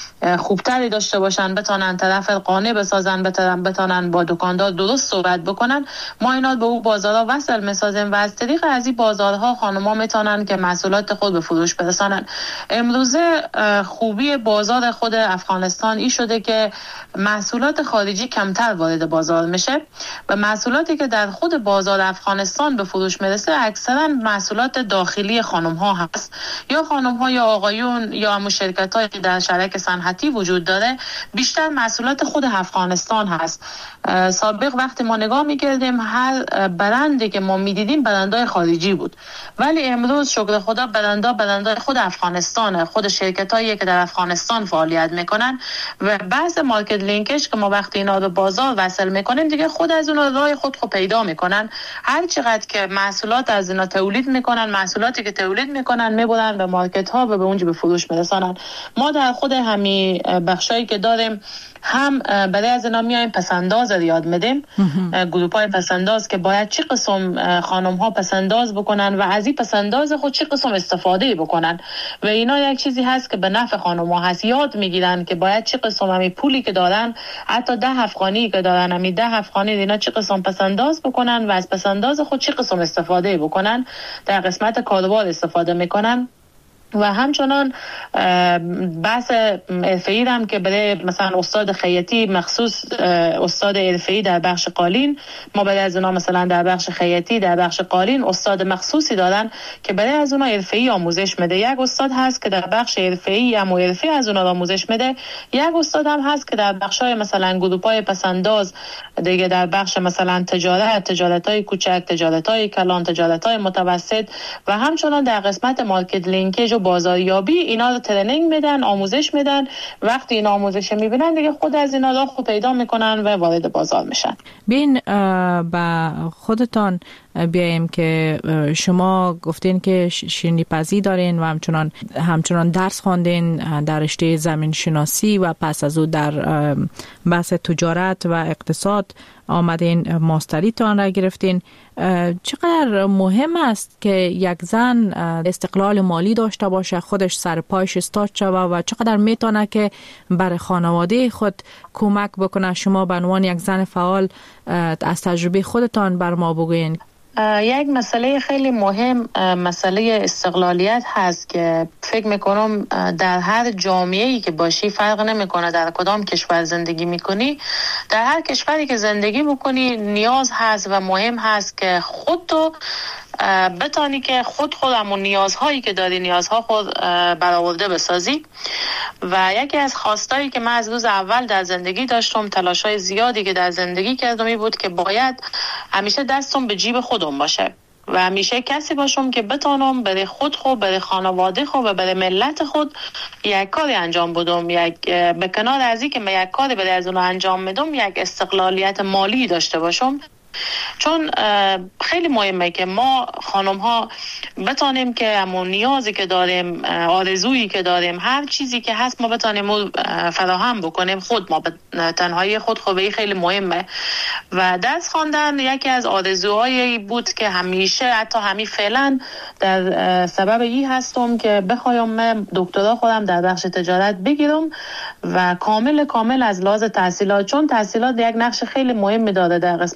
خوبتری داشته باشن، بتونن طرف قانع بسازن، بتونن با دکاندار درست صحبت بکنن. ما اینا به اون بازارها وصل میسازیم و از طریق از این بازارها خانم‌ها میتونن که محصولات خود به فروش برسانن. امروزه خوبی بازار خود افغانستان این شده که محصولات خارجی کمتر وارد بازار میشه و محصولاتی که در خود بازار افغانستان به فروش میرسه اکثرا محصولات داخلی خانم‌ها هست، یا خانم‌ها یا آقایون یا همون شرکت‌هایی که در شرکت صنعتی وجود داره، بیشتر محصولات خود افغانستان هست. سابق وقتی ما نگاه می‌کردیم هر برندی که ما می‌دیدیم برندهای خارجی بود، ولی امروز شکر خدا برندهای خود افغانستانه، خود شرکتایی که در افغانستان فعالیت میکنن و بعض مارکت لینکش که ما وقتی اینا رو بازار وصل میکنیم دیگه خود از اونها راه خود پیدا میکنن. هر چقدر که محصولات از اینا تولید میکنن، محصولاتی که تولید میکنن میبرن به مارکت ها و به اونجا به فروش میرسانن. ما در خود همین بخشایی که داریم هم برای از اینا میایم پسنداز رو یاد میدیم، گروپای پسنداز که باید چه قسم خانم ها پسنداز بکنن و از این پسنداز خود چه قسم استفاده بکنن و اینا یک چیزی هست که به نفع خانم ها هست. یاد میگیرن که باید چه قسم همی پولی که دارن، حتی 10 افغانی که دارن، همی 10 افغانی اینا چه قسم پسنداز بکنن و از پسنداز خود چه قسم استفاده بکنن، در قسمت کاروبار استفاده میکنن. و همچنان بحث حرفه‌ای هم که برای مثلا استاد خیاطی مخصوص استاد حرفه‌ای در بخش قالین، ما برای از اونا مثلا در بخش خیاطی در بخش قالین استاد مخصوصی دارن که برای از اونا حرفه‌ای آموزش میده. یک استاد هست که در بخش حرفه‌ای هم حرفه‌ای از اونا آموزش میده، یک استاد هم هست که در بخش‌های مثلا گروپ‌های پسنداز دیگه، در بخش مثلا تجارت‌های کوچک، تجارت‌های کلان، تجارت‌های متوسط و همچنان در قسمت مارکت لینکیج بازاریابی اینا رو ترنینگ میدن، آموزش میدن. وقتی این آموزش میبینن دیگه خود از اینا راه پیدا میکنن و وارد بازار میشن. بین با خودتان بیایم که شما گفتین که شیرینی پزی دارین و همچنان درس خواندین در رشته زمین شناسی و پس از او در بحث تجارت و اقتصاد آمدین ماستری تان را گرفتین. چقدر مهم است که یک زن استقلال مالی داشته باشه، خودش سر پایش استاد شوه و چقدر میتونه که برای خانواده خود کمک بکنه؟ شما به عنوان یک زن فعال از تجربه خودتان بر ما بگوین. یک مسئله خیلی مهم مسئله استقلالیت هست که فکر میکنم در هر جامعه‌ای که باشی فرق نمیکنه در کدام کشور زندگی میکنی، در هر کشوری که زندگی میکنی نیاز هست و مهم هست که خودتو بتانی که خودمون نیازهایی که داری نیازها خود برآورده بسازی. و یکی از خواستایی که من از روز اول در زندگی داشتم، تلاشای زیادی که در زندگی کردم این بود که باید همیشه دستم به جیب خودم باشه و همیشه کسی باشم که بتانم برای برای خانواده خود و برای ملت خود یک کاری انجام بدم. به کنار از این که من یک کاری برای از اون انجام میدم، یک استقلالیت مالی داشته باشم. چون خیلی مهمه که ما خانم ها بتانیم که همون نیازی که داریم، آرزویی که داریم، هر چیزی که هست ما بتانیم فراهم بکنیم خود ما تنهایی خود خوبه. خیلی مهمه و درس خواندن یکی از آرزوهایی بود که همیشه حتی همین فعلا در سبب این هستم که بخوایم من دکترا خودم در بخش تجارت بگیرم و کامل از لحاظ تحصیلات، چون تحصیلات یک نقش خیلی مهمی داره در قسمتی که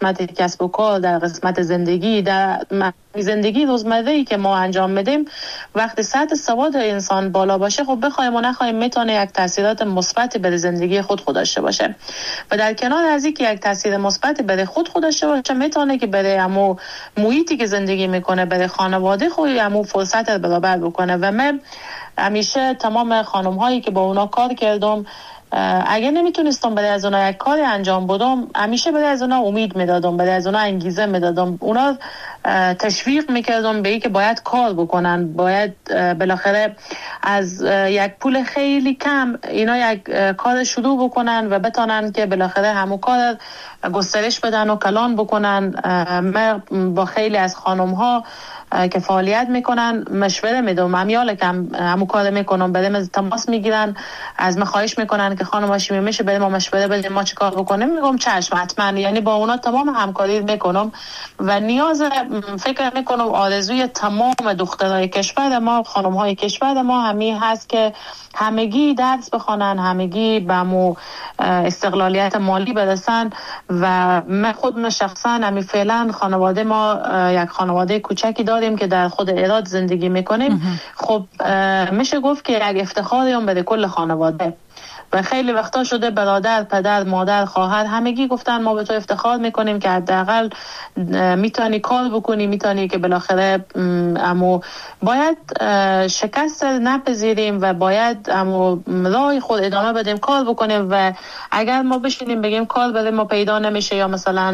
کسب و کار، در قسمت زندگی، در زندگی روزمره‌ای که ما انجام میدیم، وقتی سطح سواد انسان بالا باشه، خب بخوایم و نخوایم میتونه یک تاثیرات مثبتی بر زندگی خود داشته باشه. و در کنار از اینکه یک تاثیر مثبتی برای خود داشته باشه، میتونه که برای همو محیطی که زندگی میکنه، برای خانواده خود همو فرصت برابر بکنه. و من همیشه تمام خانم هایی که با اونا کار کردم، اگر نمیتونستم برای از اونا یک کاری انجام بدم، همیشه برای از اونا امید میدادم، برای از اونا انگیزه میدادم، اونا تشویق میکردم به این که باید کار بکنن، باید بالاخره از یک پول خیلی کم اینا یک کار شروع بکنن و بتونن که بالاخره همون کار گسترش بدن و کلان بکنن. من با خیلی از خانم ها که فعالیت میکنن مشوره میدم، امیال که همو کار میکنم، بریم از تماس میگیرن، از من خواهش میکنن که خانم هاشمی میشه بریم ما مشوره بدیم، ما چی کار بکنیم؟ میگم چشم حتما. یعنی با اونا تمام همکاری میکنم و نیاز فکر میکنم آرزوی تمام دخترای کشور ما، خانم های کشور ما همین هست که همگی درس بخونن، همگی به مو استقلالیت مالی برسن. و من خودم شخصا همین فعلا خانواده ما یک خانواده کوچکی داریم که در خود ایراد زندگی میکنیم. خب میشه گفت که یک افتخاریم برای کل خانواده. و خیلی وقتا شده برادر، پدر، مادر، خواهر همگی گفتن ما به تو افتخار میکنیم که حداقل میتونی کار بکنی، میتونی که بالاخره امو باید شکست نپذیریم و باید امو راه خود ادامه بدیم، کار بکنیم. و اگر ما بشینیم بگیم کار برای ما پیدا نمیشه یا مثلا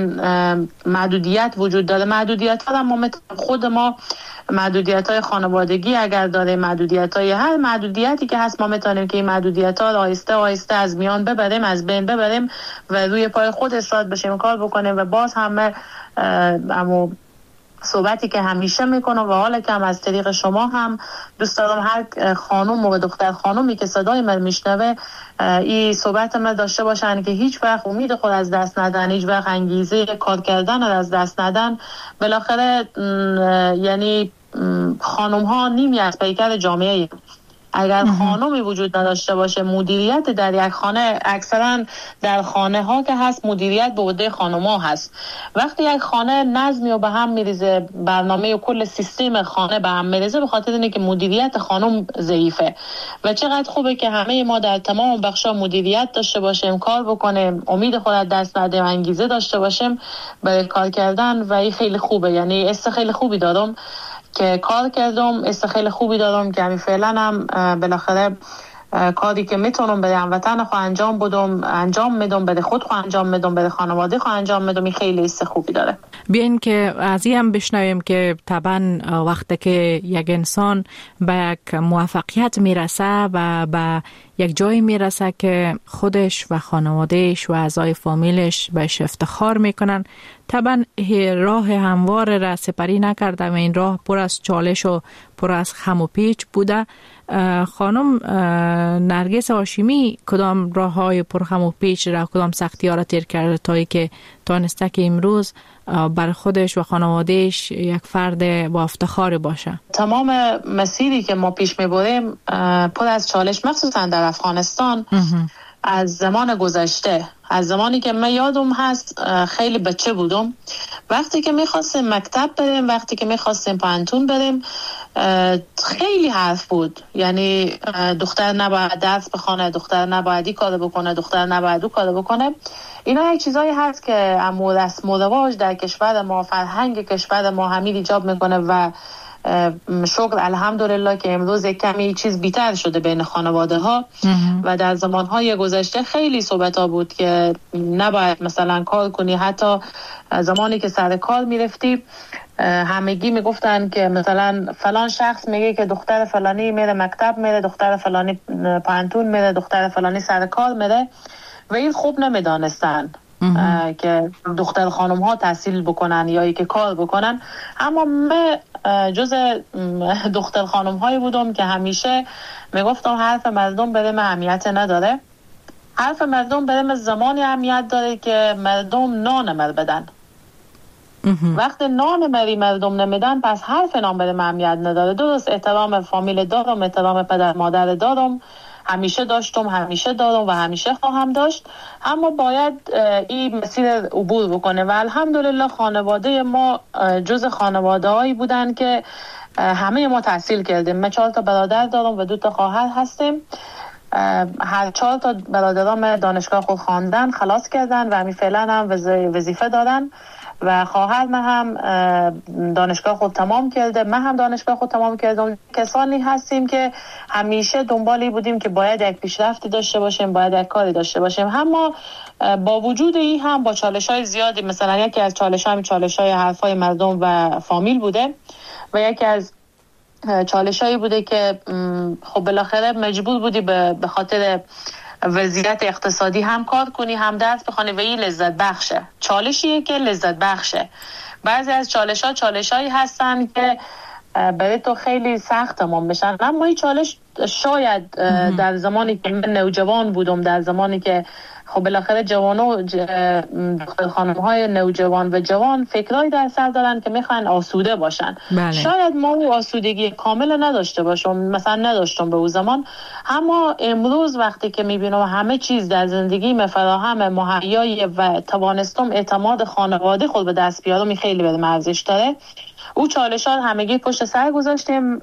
محدودیت وجود داره، محدودیت ها ما خود ما محدودیت های خانوادگی اگر داره، محدودیت های هر محدودیتی که هست، ما میتونیم که این محدودیت ها آهسته آهسته از میان ببریم، از بین ببریم و روی پای خود استاد بشیم، کار بکنیم. و باز همه امو صحبتی که همیشه میکنم و حالا که هم از طریق شما هم دوست دارم هر خانم و دختر خانومی که صدای من میشنوه این صحبت من داشته باشن که هیچ وقت امید خود از دست ندن، هیچ وقت انگیزه کار کردن از دست ندن. بالاخره یعنی خانم ها نیمی از پیکر جامعه. اگر خانمی وجود نداشته باشه، مدیریت در یک خانه، اکثرا در خانه ها که هست مدیریت به عهده خانم ها هست. وقتی یک خانه نظمی و به هم میریزه، برنامه و کل سیستم خانه به هم میریزه، به خاطر اینه که مدیریت خانم ضعیفه. و چقدر خوبه که همه ما در تمام بخشا مدیریت داشته باشیم، کار بکنیم، امید خود از دست ندیم، انگیزه داشته باشیم برای کار کردن. و این خیلی خوبه. یعنی است خیلی خوبی دارم که کار کردم، است خیلی خوبی دارم که همین فعلا هم بالاخره کاری که میتونم برای هموطن خود انجام میدم، برای خود انجام میدم، برای خانواده خود انجام میدم. این خیلی است خوبی داره. بیاین که از این هم بشنویم که طبعا وقتی که یک انسان به یک موفقیت میرسه و به یک جایی میرسه که خودش و خانوادهش و اعضای فامیلش بهش افتخار میکنن، طبعا راه هموار را سپری نکرده و این راه پر از چالش و پر از خم و پیچ بوده. خانم نرگس هاشمی کدام راه های پر خم و پیچ را، کدام سختی ها را تیر کرده تا که تانسته که امروز بر خودش و خانوادهش یک فرد با افتخار باشه؟ تمام مسیری که ما پیش میبریم پر از چالش، مخصوصا در افغانستان. از زمان گذشته، از زمانی که من یادم هست خیلی بچه بودم، وقتی که میخواستیم مکتب بریم، وقتی که میخواستیم پانتون بریم، خیلی حرف بود. یعنی دختر نباید درس بخونه، دختر نباید این کار بکنه، دختر نباید اون کار بکنه. اینا یک چیزایی هست که رسم و رواج در کشور ما، فرهنگ کشور ما همین ایجاب میکنه. و شکر الحمدلله که امروز یک کمی چیز بیتر شده بین خانواده ها. و در زمانهای گذشته خیلی صحبت ها بود که نباید مثلا کار کنی. حتی زمانی که سر کار میرفتی همگی میگفتن که مثلا فلان شخص میگه که دختر فلانی میره مکتب میره، دختر فلانی پانتون میره، دختر فلانی سر کار میره. و این خوب نمیدانستن که دختر خانم ها تحصیل بکنن یا ای که کار بکنن. اما من جز دختر خانم هایی بودم که همیشه میگفتم حرف مردم برای من اهمیت نداره. حرف مردم برای من زمانی اهمیت داره که مردم نان مر بدن. وقتی نان مری مردم نمیدن، پس حرف نام برای من اهمیت نداره. درست احترام فامیل دارم، احترام پدر مادر دارم، همیشه داشتم، همیشه دارم و همیشه خواهم داشت. اما باید این مسیر عبور بکنه و الحمدلله خانواده ما جز خانواده هایی بودن که همه ما تحصیل کردیم. من 4 تا برادر دارم و 2 تا خواهر هستیم. هر 4 تا برادرام دانشگاه خود خواندن، خلاص کردن و همین فعلا هم وظیفه دارن و خواهر من هم دانشگاه خود تمام کرده، من هم دانشگاه خود تمام کردم. کسانی هستیم که همیشه دنبالی بودیم که باید یک پیشرفتی داشته باشیم، باید یک کاری داشته باشیم. اما با وجود این هم با چالش‌های زیادی، مثلا یکی از چالش‌های حرفای مردم و فامیل بوده و یکی از چالش‌هایی بوده که خب بالاخره مجبور بودی به خاطر وضعیت اقتصادی هم کار کنی هم درس بخونی و این لذت بخشه. چالشیه که لذت بخشه. بعضی از چالش‌هایی هستن که برای تو خیلی سخت تمام بشن. اما این چالش شاید در زمانی که من نوجوان بودم، در زمانی که خب بالاخره خانم‌های نوجوان و جوان فکرایی در سر دارن که میخوان آسوده باشن. بله. شاید ما آسودگی کامل نداشته باشم، مثلا نداشتم به اون زمان. اما امروز وقتی که میبینم همه چیز در زندگی فراهم مهیای و توانستم اعتماد خانواده خود به دست بیارم، خیلی برام ارزش داره. او چالشات همگی پشت سر گذاشتیم.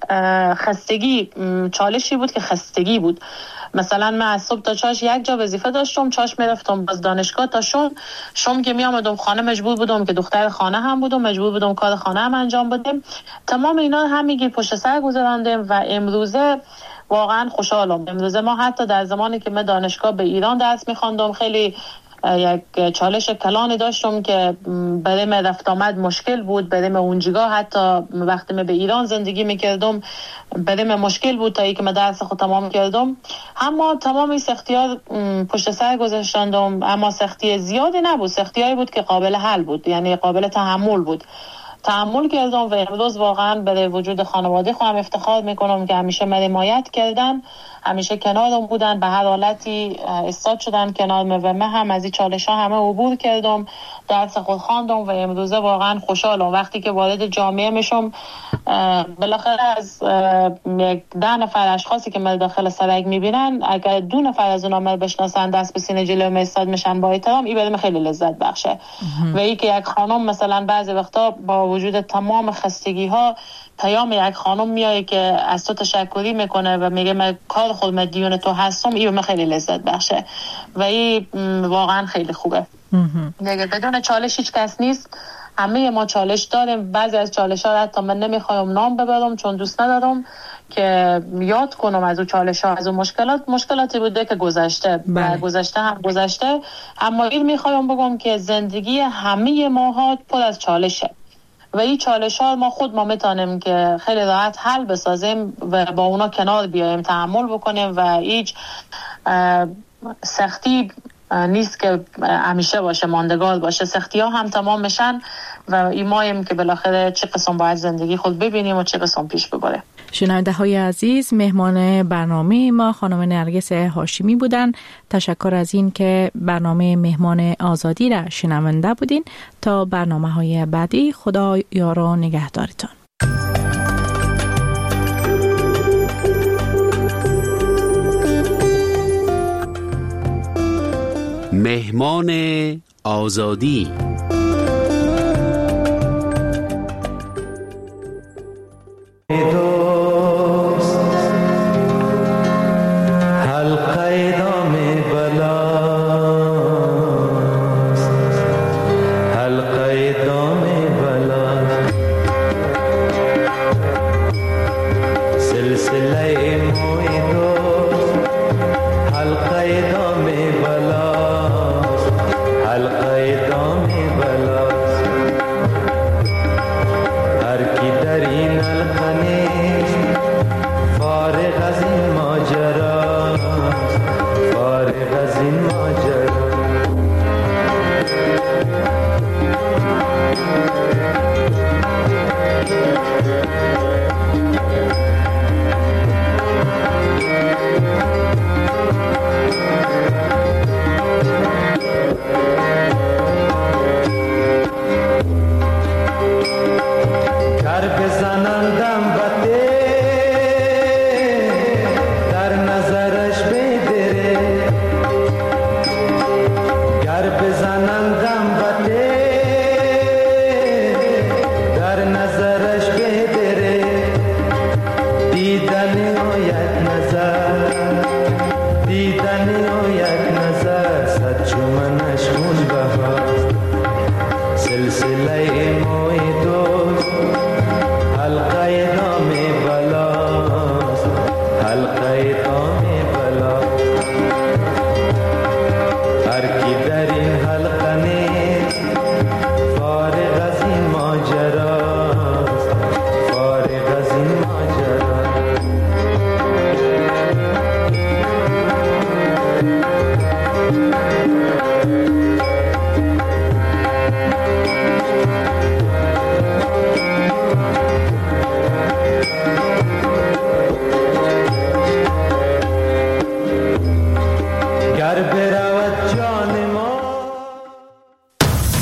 خستگی چالشی بود که خستگی بود. مثلا من از صبح تا چاش یک جا وظیفه داشتم، چاش میرفتم باز دانشگاه تا شم که می آمدم خانه، مجبور بودم که دختر خانه هم بودم، مجبور بودم کار خانه هم انجام بدم. تمام اینا همگی پشت سر گذراندیم و امروزه واقعا خوشحالم. امروزه ما حتی در زمانی که من دانشگاه به ایران درس می‌خواندم خیلی یک چالش کلانی داشتم که برای من رفت آمد مشکل بود. برای من اونجا حتی وقتی من به ایران زندگی میکردم برای من مشکل بود تا اینکه من درس خود تمام کردم. اما تمام این سختی‌ها پشت سر گذاشتم، اما سختی زیادی نبود، سختی‌هایی بود که قابل حل بود، یعنی قابل تحمل بود. تحمل کردم و امروز واقعا به وجود خانواده خودم افتخار میکنم که همیشه من حمایت کردن، همیشه کنارم بودن، به هر حالتی استاد شدن کنارم و من هم از این چالش‌ها همه عبور کردم، درس خود خواندم و امروزه واقعا خوشحالم. وقتی که وارد جامعه میشم بالاخره از 10 نفر اشخاصی که من داخل سرک میبینن، اگر 2 نفر از اونها من بشناسن، دست به سینه جلوی من ایستاد میشن با احترام، این برام خیلی لذت بخشه. و این که یک خانم مثلا بعضی وقتا با وجود تمام خستگی‌ها پیام یک خانم میاد که از تو تشکری میکنه و میگه من کار خود مدیون تو هستم، این من خیلی لذت بخشه و این واقعا خیلی خوبه. دیگه بدون چالش هیچ کس نیست. همه ما چالش داریم. بعضی از چالش ها حتی من نمیخوایم نام ببرم چون دوست ندارم که یاد کنم از اون چالش ها، از اون مشکلاتی بوده که گذشته و گذشته هم گذشته. اما این میخوایم بگم که زندگی همه ماها پر از چالشه و این چالش ها ما میتونیم که خیلی راحت حل بسازیم و با اونا کنار بیایم، تحمل بکنیم و هیچ سختی نیست که همیشه باشه، ماندگار باشه. سختی ها هم تمام میشن و ایمایم که بالاخره چه قسم باید زندگی خود ببینیم و چه قسم پیش ببره. شنونده های عزیز، مهمان برنامه ما خانم نرگس هاشمی بودن. تشکر از این که برنامه مهمان آزادی را شنونده بودین. تا برنامه های بعدی، خدا یار و نگهدارتان. مهمان آزادی. حلقه